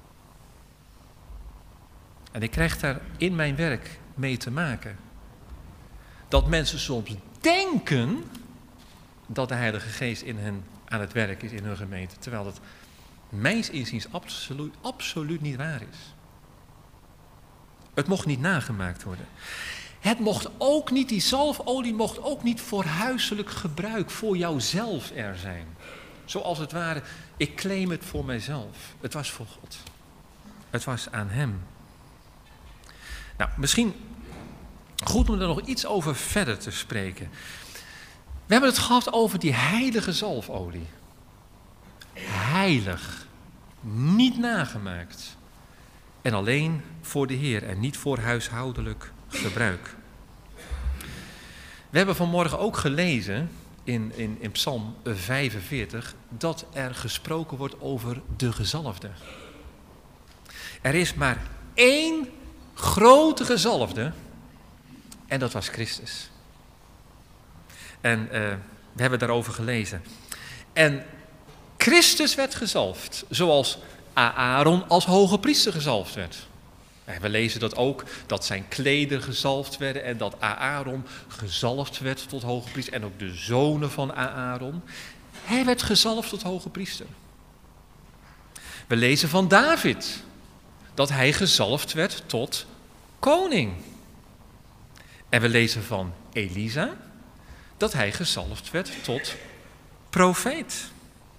En ik krijg daar in mijn werk mee te maken. Dat mensen soms denken dat de Heilige Geest in hen aan het werk is in hun gemeente. Terwijl dat mijns inziens absoluut, absoluut niet waar is. Het mocht niet nagemaakt worden. Het mocht ook niet, die zalfolie mocht ook niet voor huiselijk gebruik, voor jouzelf er zijn. Zoals het ware, ik claim het voor mijzelf. Het was voor God. Het was aan hem. Nou, misschien goed om er nog iets over verder te spreken. We hebben het gehad over die heilige zalfolie. Heilig. Niet nagemaakt. En alleen voor de Heer en niet voor huishoudelijk gebruik. We hebben vanmorgen ook gelezen in, in, in Psalm vijfenveertig dat er gesproken wordt over de gezalfde. Er is maar één grote gezalfde en dat was Christus. En uh, we hebben daarover gelezen. En Christus werd gezalfd, zoals Aaron als hoge priester gezalfd werd. We lezen dat ook, dat zijn klederen gezalfd werden en dat Aaron gezalfd werd tot hoge priester. En ook de zonen van Aaron. Hij werd gezalfd tot hoge priester. We lezen van David, dat hij gezalfd werd tot koning. En we lezen van Elisa, dat hij gezalfd werd tot profeet.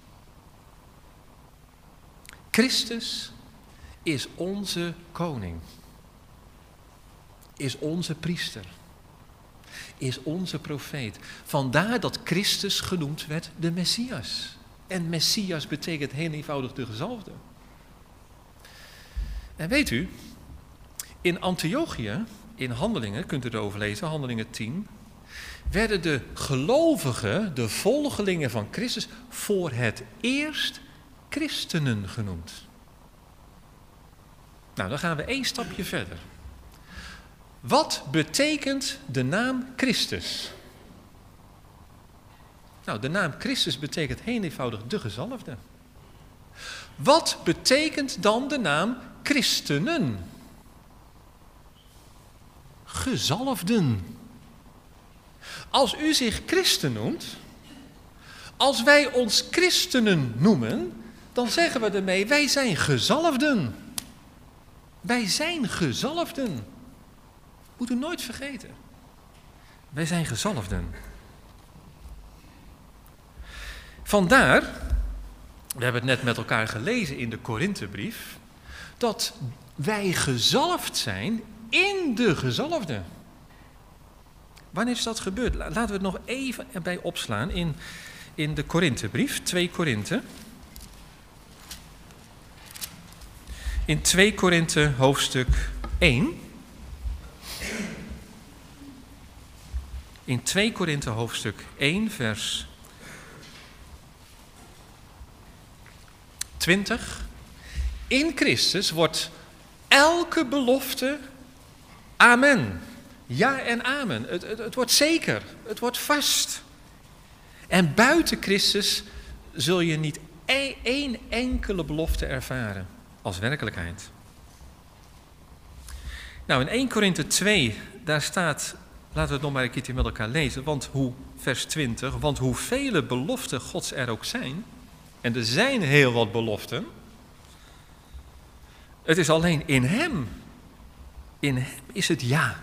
Christus is onze koning, is onze priester, is onze profeet. Vandaar dat Christus genoemd werd de Messias. En Messias betekent heel eenvoudig de gezalfde. En weet u, in Antiochië, in Handelingen, kunt u erover lezen, Handelingen tien, werden de gelovigen, de volgelingen van Christus, voor het eerst christenen genoemd. Nou, dan gaan we één stapje verder. Wat betekent de naam Christus? Nou, de naam Christus betekent heel eenvoudig de gezalfde. Wat betekent dan de naam christenen? Gezalfden. Als u zich christen noemt, als wij ons christenen noemen, dan zeggen we ermee, wij zijn gezalfden. Wij zijn gezalfden. Moet u nooit vergeten. Wij zijn gezalfden. Vandaar, we hebben het net met elkaar gelezen in de Korinthebrief, dat wij gezalfd zijn in de gezalfde. Wanneer is dat gebeurd? Laten we het nog even erbij opslaan in, in de Korinthebrief, twee Korinthe. In twee Korinthe hoofdstuk één. In twee Korinthe hoofdstuk één vers twintig. In Christus wordt elke belofte amen. Ja en amen. Het, het, het wordt zeker. Het wordt vast. En buiten Christus zul je niet één enkele belofte ervaren als werkelijkheid. Nou, in eerste Korinthe twee, daar staat, laten we het nog maar een keertje met elkaar lezen, want hoe, vers twintig, want hoeveel beloften Gods er ook zijn, en er zijn heel wat beloften, het is alleen in Hem. In Hem is het ja.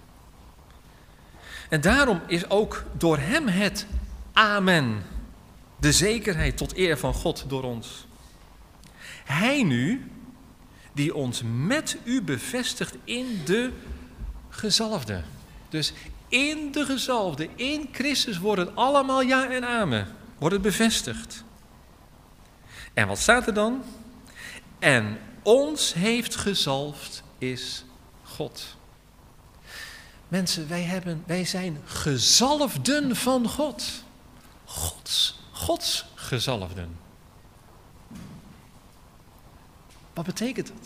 En daarom is ook door Hem het amen, de zekerheid tot eer van God door ons. Hij nu, die ons met u bevestigt in de gezalfde. Dus in de gezalfde, in Christus wordt het allemaal ja en amen. Wordt het bevestigd. En wat staat er dan? En ons heeft gezalfd is God. Mensen, wij, hebben, wij zijn gezalfden van God. Gods, Gods gezalfden. Wat betekent dat?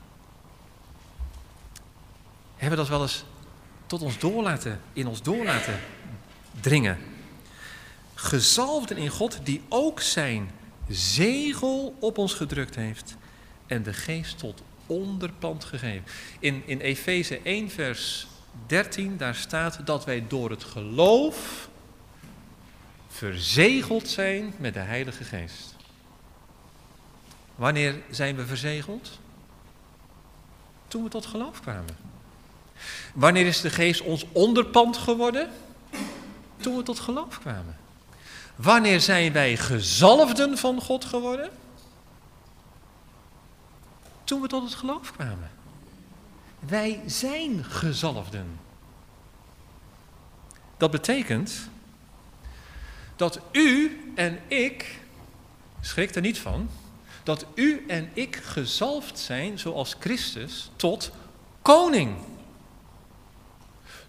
Hebben we dat wel eens tot ons door laten, in ons door laten dringen? Gezalfden in God die ook zijn zegel op ons gedrukt heeft en de geest tot onderpand gegeven. In, in Efeze één vers dertien, daar staat dat wij door het geloof verzegeld zijn met de Heilige Geest. Wanneer zijn we verzegeld? Toen we tot geloof kwamen. Wanneer is de Geest ons onderpand geworden? Toen we tot geloof kwamen. Wanneer zijn wij gezalfden van God geworden? Toen we tot het geloof kwamen. Wij zijn gezalfden. Dat betekent dat u en ik, schrik er niet van, dat u en ik gezalfd zijn zoals Christus tot koning.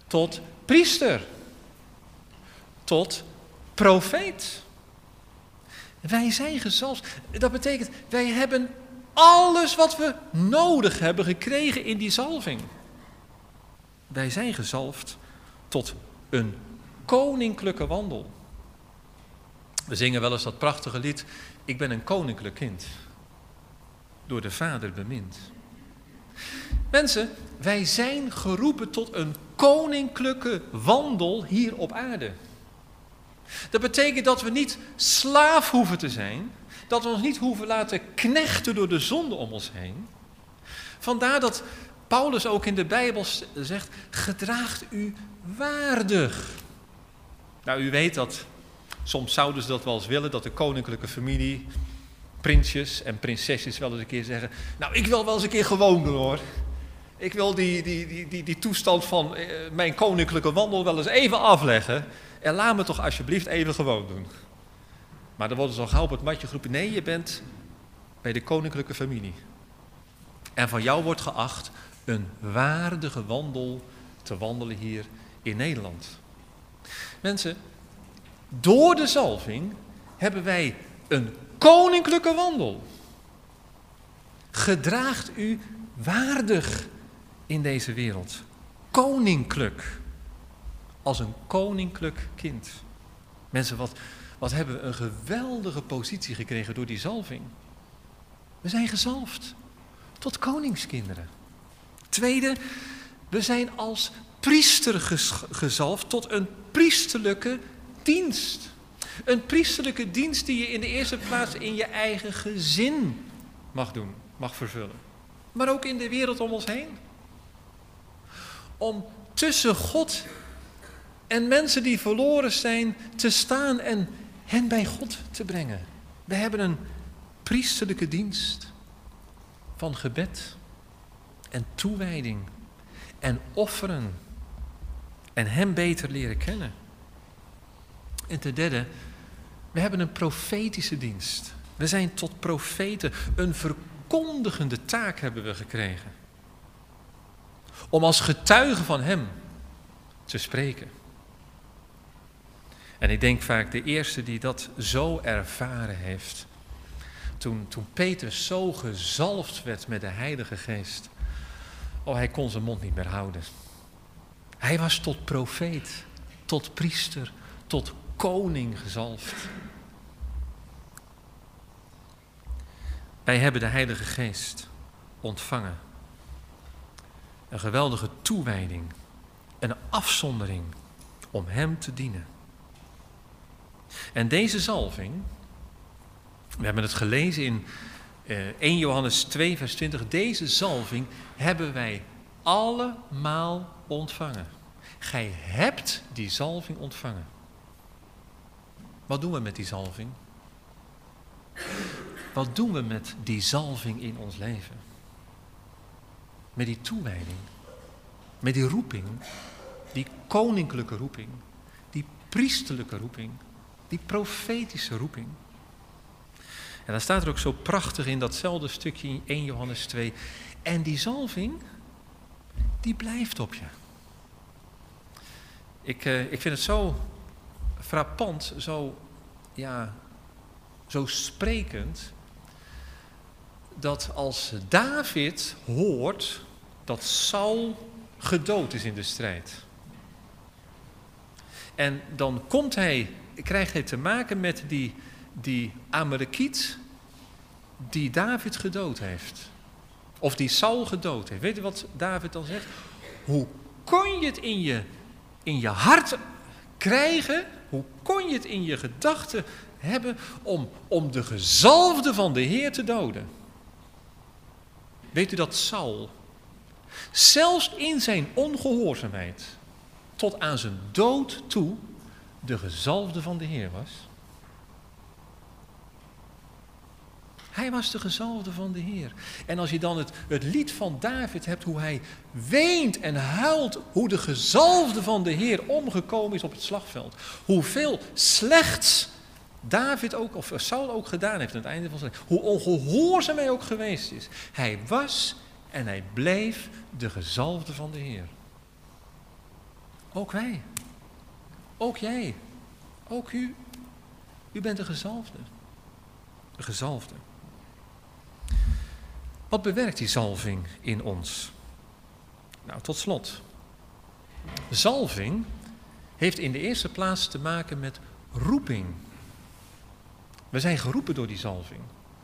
tot priester, tot profeet. Wij zijn gezalfd. Dat betekent, wij hebben alles wat we nodig hebben gekregen in die zalving. Wij zijn gezalfd tot een koninklijke wandel. We zingen wel eens dat prachtige lied, ik ben een koninklijk kind, door de Vader bemind. Mensen, wij zijn geroepen tot een koninklijke wandel hier op aarde. Dat betekent dat we niet slaaf hoeven te zijn, dat we ons niet hoeven laten knechten door de zonde om ons heen. Vandaar dat Paulus ook in de Bijbel zegt, gedraagt u waardig. Nou, u weet dat, soms zouden ze dat wel eens willen, dat de koninklijke familie, prinsjes en prinsesjes wel eens een keer zeggen, nou, ik wil wel eens een keer gewoon doen hoor. Ik wil die, die, die, die, die toestand van uh, mijn koninklijke wandel wel eens even afleggen. En laat me toch alsjeblieft even gewoon doen. Maar dan worden ze al gauw op het matje geroepen. Nee, je bent bij de koninklijke familie. En van jou wordt geacht een waardige wandel te wandelen hier in Nederland. Mensen, door de zalving hebben wij een koninklijke wandel. Gedraagt u waardig in deze wereld. Koninklijk. Als een koninklijk kind. Mensen, wat, wat hebben we een geweldige positie gekregen door die zalving. We zijn gezalfd tot koningskinderen. Tweede, we zijn als priester gezalfd tot een priesterlijke dienst. Een priesterlijke dienst die je in de eerste plaats in je eigen gezin mag doen, mag vervullen. Maar ook in de wereld om ons heen. Om tussen God en mensen die verloren zijn te staan en hen bij God te brengen. We hebben een priesterlijke dienst van gebed en toewijding en offeren en hem beter leren kennen. En ten derde, we hebben een profetische dienst. We zijn tot profeten, een verkondigende taak hebben we gekregen. Om als getuige van hem te spreken. En ik denk vaak de eerste die dat zo ervaren heeft. Toen, toen Petrus zo gezalfd werd met de Heilige Geest. Oh, hij kon zijn mond niet meer houden. Hij was tot profeet, tot priester, tot koning gezalfd. Wij hebben de Heilige Geest ontvangen. Een geweldige toewijding, een afzondering om hem te dienen. En deze zalving, we hebben het gelezen in uh, eerste Johannes twee vers twintig, deze zalving hebben wij allemaal ontvangen. Gij hebt die zalving ontvangen. Wat doen we met die zalving? Wat doen we met die zalving in ons leven? Met die toewijding, met die roeping, die koninklijke roeping, die priesterlijke roeping, die profetische roeping. En dan staat er ook zo prachtig in datzelfde stukje in eerste Johannes twee. En die zalving, die blijft op je. Ik, uh, ik vind het zo frappant, zo, ja, zo sprekend, dat als David hoort dat Saul gedood is in de strijd. En dan komt hij, krijgt hij te maken met die, die Amalekiet die David gedood heeft. Of die Saul gedood heeft. Weet je wat David dan zegt? Hoe kon je het in je, in je hart krijgen? Hoe kon je het in je gedachten hebben om, om de gezalfde van de Heer te doden? Weet u dat Saul, zelfs in zijn ongehoorzaamheid, tot aan zijn dood toe, de gezalfde van de Heer was? Hij was de gezalfde van de Heer. En als je dan het, het lied van David hebt, hoe hij weent en huilt, hoe de gezalfde van de Heer omgekomen is op het slagveld. Hoeveel slechts David ook, of Saul ook gedaan heeft aan het einde van zijn leven. Hoe ongehoorzaam hij ook geweest is. Hij was en hij bleef de gezalfde van de Heer. Ook wij. Ook jij. Ook u. U bent een gezalfde. Een gezalfde. Wat bewerkt die zalving in ons? Nou, tot slot. Zalving heeft in de eerste plaats te maken met roeping. We zijn geroepen door die zalving.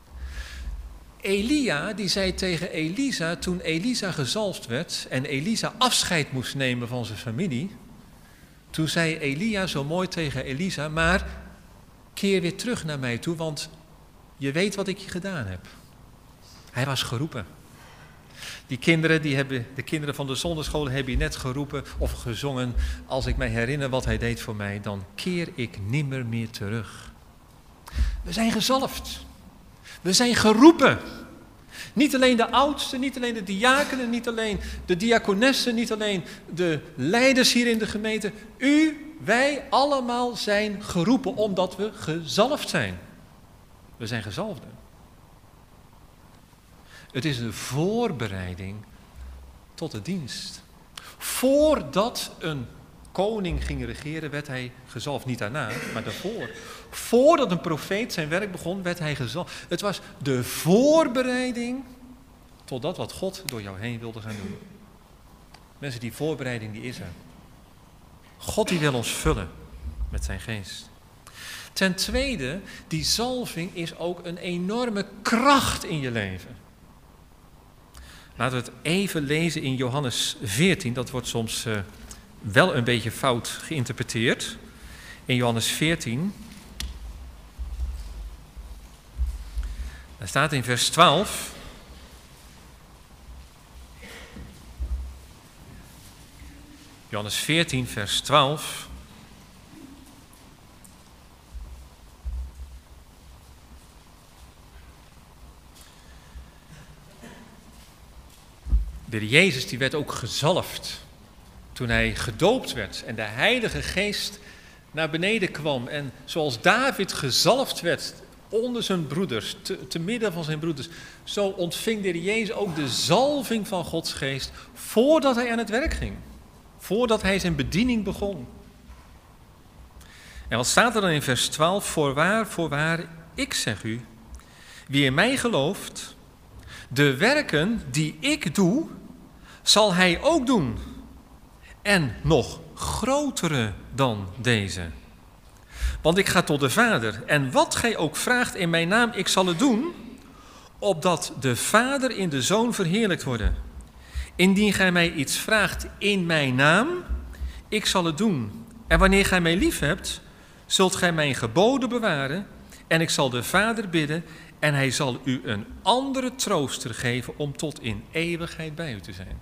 Elia, die zei tegen Elisa, toen Elisa gezalfd werd en Elisa afscheid moest nemen van zijn familie, toen zei Elia zo mooi tegen Elisa, maar keer weer terug naar mij toe, want je weet wat ik je gedaan heb. Hij was geroepen. Die kinderen, die hebben, de kinderen van de zonderschool hebben je net geroepen of gezongen, als ik mij herinner wat hij deed voor mij, dan keer ik nimmer meer terug. We zijn gezalfd. We zijn geroepen. Niet alleen de oudsten, niet alleen de diakenen, niet alleen de diakonessen, niet alleen de leiders hier in de gemeente. U, wij allemaal zijn geroepen omdat we gezalfd zijn. We zijn gezalfden. Het is een voorbereiding tot de dienst. Voordat een koning ging regeren, werd hij gezalfd. Niet daarna, maar daarvoor. Voordat een profeet zijn werk begon, werd hij gezalfd. Het was de voorbereiding tot dat wat God door jou heen wilde gaan doen. Mensen, die voorbereiding die is er. God die wil ons vullen met zijn geest. Ten tweede, die zalving is ook een enorme kracht in je leven. Laten we het even lezen in Johannes veertien. Dat wordt soms uh, wel een beetje fout geïnterpreteerd. In Johannes veertien. Daar staat in vers twaalf. Johannes veertien, vers twaalf. De Jezus die werd ook gezalfd toen hij gedoopt werd en de Heilige Geest naar beneden kwam. En zoals David gezalfd werd onder zijn broeders, te, te midden van zijn broeders, zo ontving de Jezus ook de zalving van Gods Geest voordat hij aan het werk ging. Voordat hij zijn bediening begon. En wat staat er dan in vers twaalf? Voorwaar, voorwaar, ik zeg u, wie in mij gelooft, de werken die ik doe, zal hij ook doen. En nog grotere dan deze. Want ik ga tot de Vader. En wat gij ook vraagt in mijn naam, ik zal het doen, opdat de Vader in de Zoon verheerlijkt worden. Indien gij mij iets vraagt in mijn naam, ik zal het doen. En wanneer gij mij lief hebt, zult gij mijn geboden bewaren. En ik zal de Vader bidden, en hij zal u een andere trooster geven om tot in eeuwigheid bij u te zijn.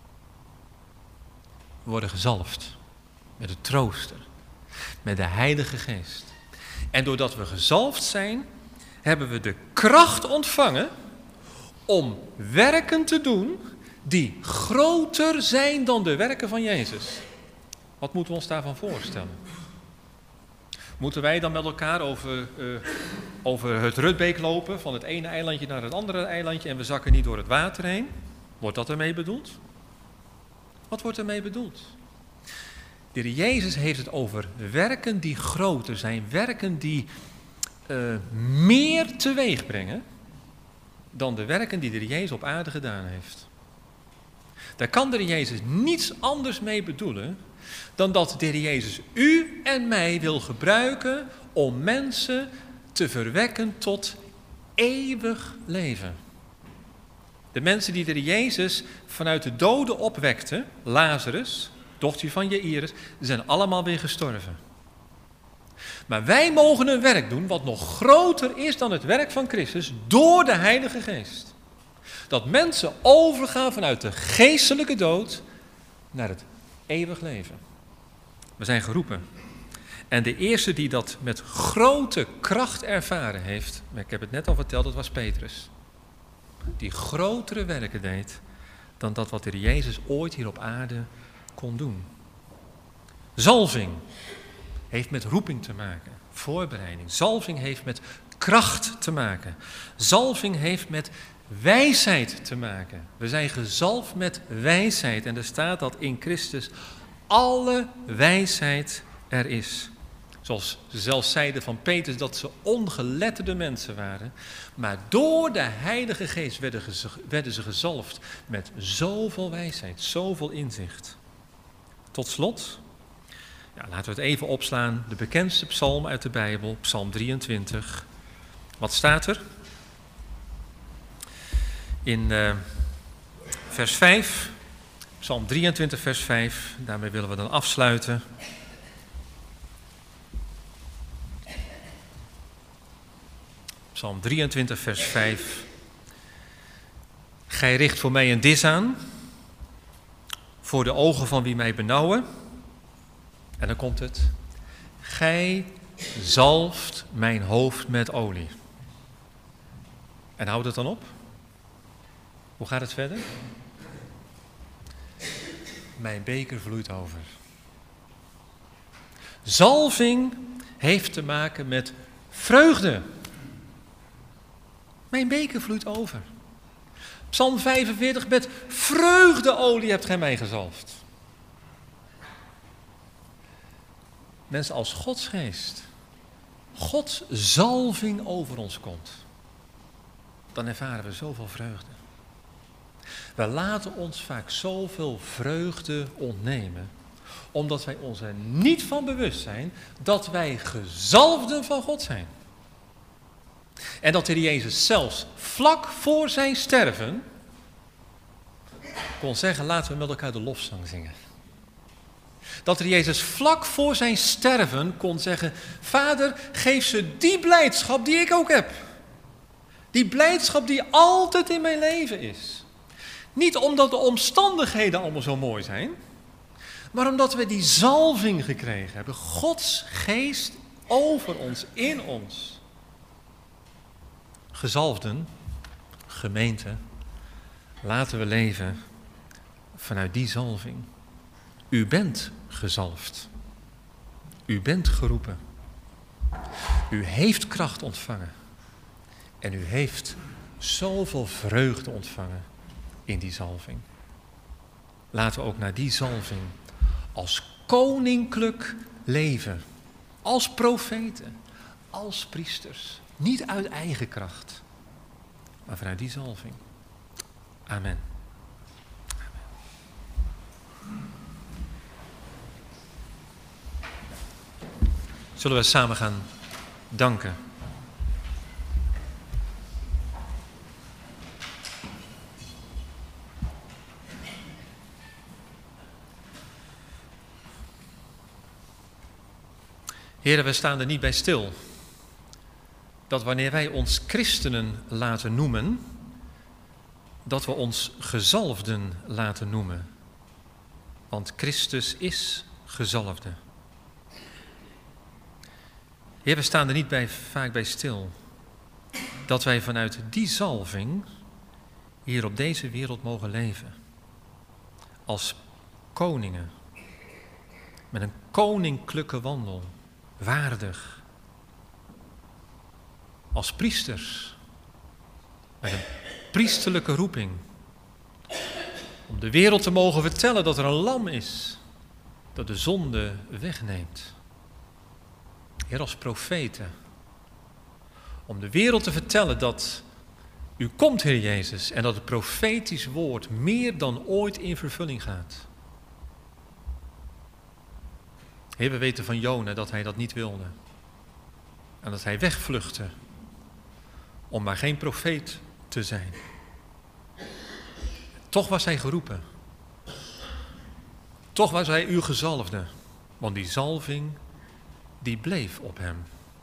We worden gezalfd met de trooster, met de Heilige Geest. En doordat we gezalfd zijn, hebben we de kracht ontvangen om werken te doen die groter zijn dan de werken van Jezus. Wat moeten we ons daarvan voorstellen? Moeten wij dan met elkaar over, uh, over het Rutbeek lopen, van het ene eilandje naar het andere eilandje en we zakken niet door het water heen? Wordt dat ermee bedoeld? Wat wordt ermee bedoeld? De Heer Jezus heeft het over werken die groter zijn, werken die uh, meer teweeg brengen dan de werken die de Heer Jezus op aarde gedaan heeft. Daar kan de Heer Jezus niets anders mee bedoelen dan dat de Heer Jezus u en mij wil gebruiken om mensen te verwekken tot eeuwig leven. De mensen die de Heer Jezus vanuit de doden opwekte, Lazarus, dochter van Jairus, zijn allemaal weer gestorven. Maar wij mogen een werk doen wat nog groter is dan het werk van Christus door de Heilige Geest. Dat mensen overgaan vanuit de geestelijke dood naar het eeuwig leven. We zijn geroepen. En de eerste die dat met grote kracht ervaren heeft, ik heb het net al verteld, dat was Petrus. Die grotere werken deed dan dat wat de Heer Jezus ooit hier op aarde kon doen. Zalving heeft met roeping te maken, voorbereiding. Zalving heeft met kracht te maken. Zalving heeft met wijsheid te maken. We zijn gezalfd met wijsheid en er staat dat in Christus alle wijsheid er is. Zoals ze zelfs zeiden van Petrus dat ze ongeletterde mensen waren. Maar door de Heilige Geest werden, ge- werden ze gezalfd met zoveel wijsheid, zoveel inzicht. Tot slot, ja, laten we het even opslaan, de bekendste psalm uit de Bijbel, Psalm drieëntwintig. Wat staat er? In uh, vers vijf, Psalm drieëntwintig vers vijf, daarmee willen we dan afsluiten. Psalm drieëntwintig vers vijf. Gij richt voor mij een dis aan, voor de ogen van wie mij benauwen. En dan komt het. Gij zalft mijn hoofd met olie. En houdt het dan op? Hoe gaat het verder? Mijn beker vloeit over. Zalving heeft te maken met vreugde. Mijn beker vloeit over. Psalm vijfenveertig, met vreugdeolie hebt gij mij gezalfd. Mensen, als Gods geest, Gods zalving over ons komt, dan ervaren we zoveel vreugde. We laten ons vaak zoveel vreugde ontnemen, omdat wij ons er niet van bewust zijn dat wij gezalfden van God zijn. En dat de Heer Jezus zelfs vlak voor zijn sterven kon zeggen, laten we met elkaar de lofzang zingen. Dat de Heer Jezus vlak voor zijn sterven kon zeggen, Vader, geef ze die blijdschap die ik ook heb. Die blijdschap die altijd in mijn leven is. Niet omdat de omstandigheden allemaal zo mooi zijn, maar omdat we die zalving gekregen hebben. Gods geest over ons, in ons. Gezalfden, gemeente, laten we leven vanuit die zalving. U bent gezalfd. U bent geroepen. U heeft kracht ontvangen. En u heeft zoveel vreugde ontvangen in die zalving. Laten we ook naar die zalving als koninklijk leven. Als profeten. Als priesters. Niet uit eigen kracht. Maar vanuit die zalving. Amen. Zullen we samen gaan danken. Heren, we staan er niet bij stil dat wanneer wij ons christenen laten noemen, dat we ons gezalfden laten noemen. Want Christus is gezalfde. Heer, we staan er niet bij, vaak bij stil dat wij vanuit die zalving hier op deze wereld mogen leven. Als koningen, met een koninklijke wandel, waardig. Als priesters, met een priesterlijke roeping. Om de wereld te mogen vertellen dat er een lam is, dat de zonde wegneemt. Heer, als profeten, om de wereld te vertellen dat u komt, Heer Jezus, en dat het profetisch woord meer dan ooit in vervulling gaat. Heer, we weten van Jona dat hij dat niet wilde. En dat hij wegvluchtte om maar geen profeet te zijn. Toch was hij geroepen. Toch was hij uw gezalfde, want die zalving die bleef op hem.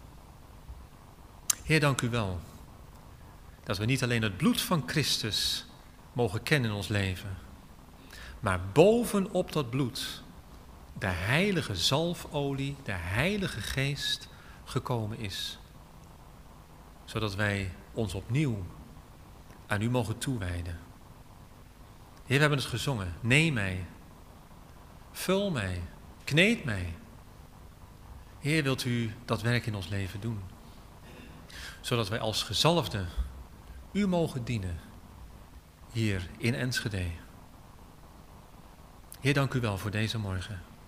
Heer, dank u wel dat we niet alleen het bloed van Christus mogen kennen in ons leven, maar bovenop dat bloed de heilige zalfolie, de Heilige Geest gekomen is. Zodat wij ons opnieuw aan u mogen toewijden. Heer, we hebben het gezongen. Neem mij, vul mij, kneed mij. Heer, wilt u dat werk in ons leven doen? Zodat wij als gezalfden u mogen dienen hier in Enschede. Heer, dank u wel voor deze morgen.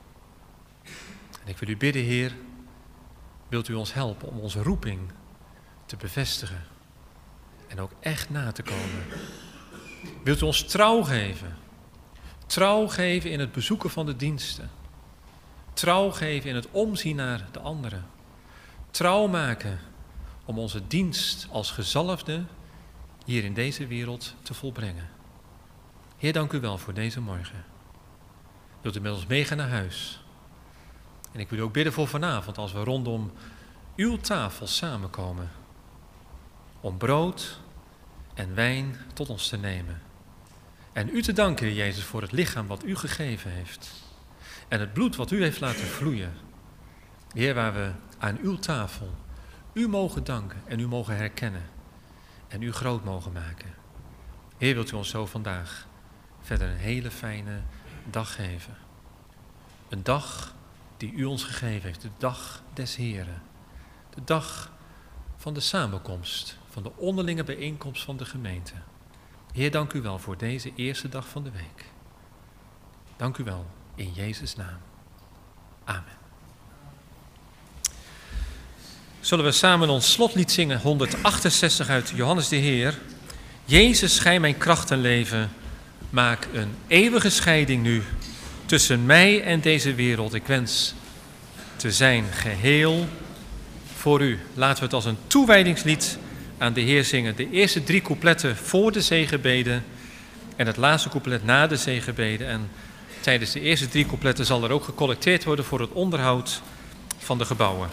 En ik wil u bidden, Heer, wilt u ons helpen om onze roeping te bevestigen en ook echt na te komen. Wilt u ons trouw geven, trouw geven in het bezoeken van de diensten, trouw geven in het omzien naar de anderen, trouw maken om onze dienst als gezalfde hier in deze wereld te volbrengen. Heer, dank u wel voor deze morgen. Wilt u met ons meegaan naar huis? En ik wil u ook bidden voor vanavond als we rondom uw tafel samenkomen. Om brood en wijn tot ons te nemen. En u te danken, Heer Jezus, voor het lichaam wat u gegeven heeft. En het bloed wat u heeft laten vloeien. Heer, waar we aan uw tafel u mogen danken en u mogen herkennen. En u groot mogen maken. Heer, wilt u ons zo vandaag verder een hele fijne dag geven. Een dag die u ons gegeven heeft. De dag des Heren. De dag van de samenkomst. Van de onderlinge bijeenkomst van de gemeente. Heer, dank u wel voor deze eerste dag van de week. Dank u wel in Jezus' naam. Amen. Zullen we samen ons slotlied zingen, honderdachtenzestig uit Johannes de Heer. Jezus, gij mijn kracht en leven, maak een eeuwige scheiding nu tussen mij en deze wereld. Ik wens te zijn geheel voor u. Laten we het als een toewijdingslied aan de Heer zingen. De eerste drie coupletten voor de zegenbeden en het laatste couplet na de zegenbeden. En tijdens de eerste drie coupletten zal er ook gecollecteerd worden voor het onderhoud van de gebouwen.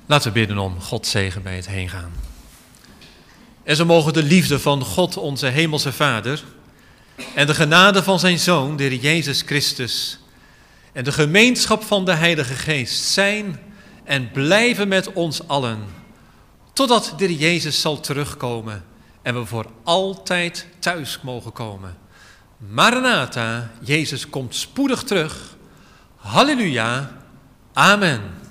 Laten we bidden om Gods zegen bij het heen gaan. En zo mogen de liefde van God, onze hemelse Vader, en de genade van zijn Zoon, de Heer Jezus Christus, en de gemeenschap van de Heilige Geest zijn en blijven met ons allen, totdat de Heer Jezus zal terugkomen en we voor altijd thuis mogen komen. Maranatha, Jezus komt spoedig terug. Halleluja, amen.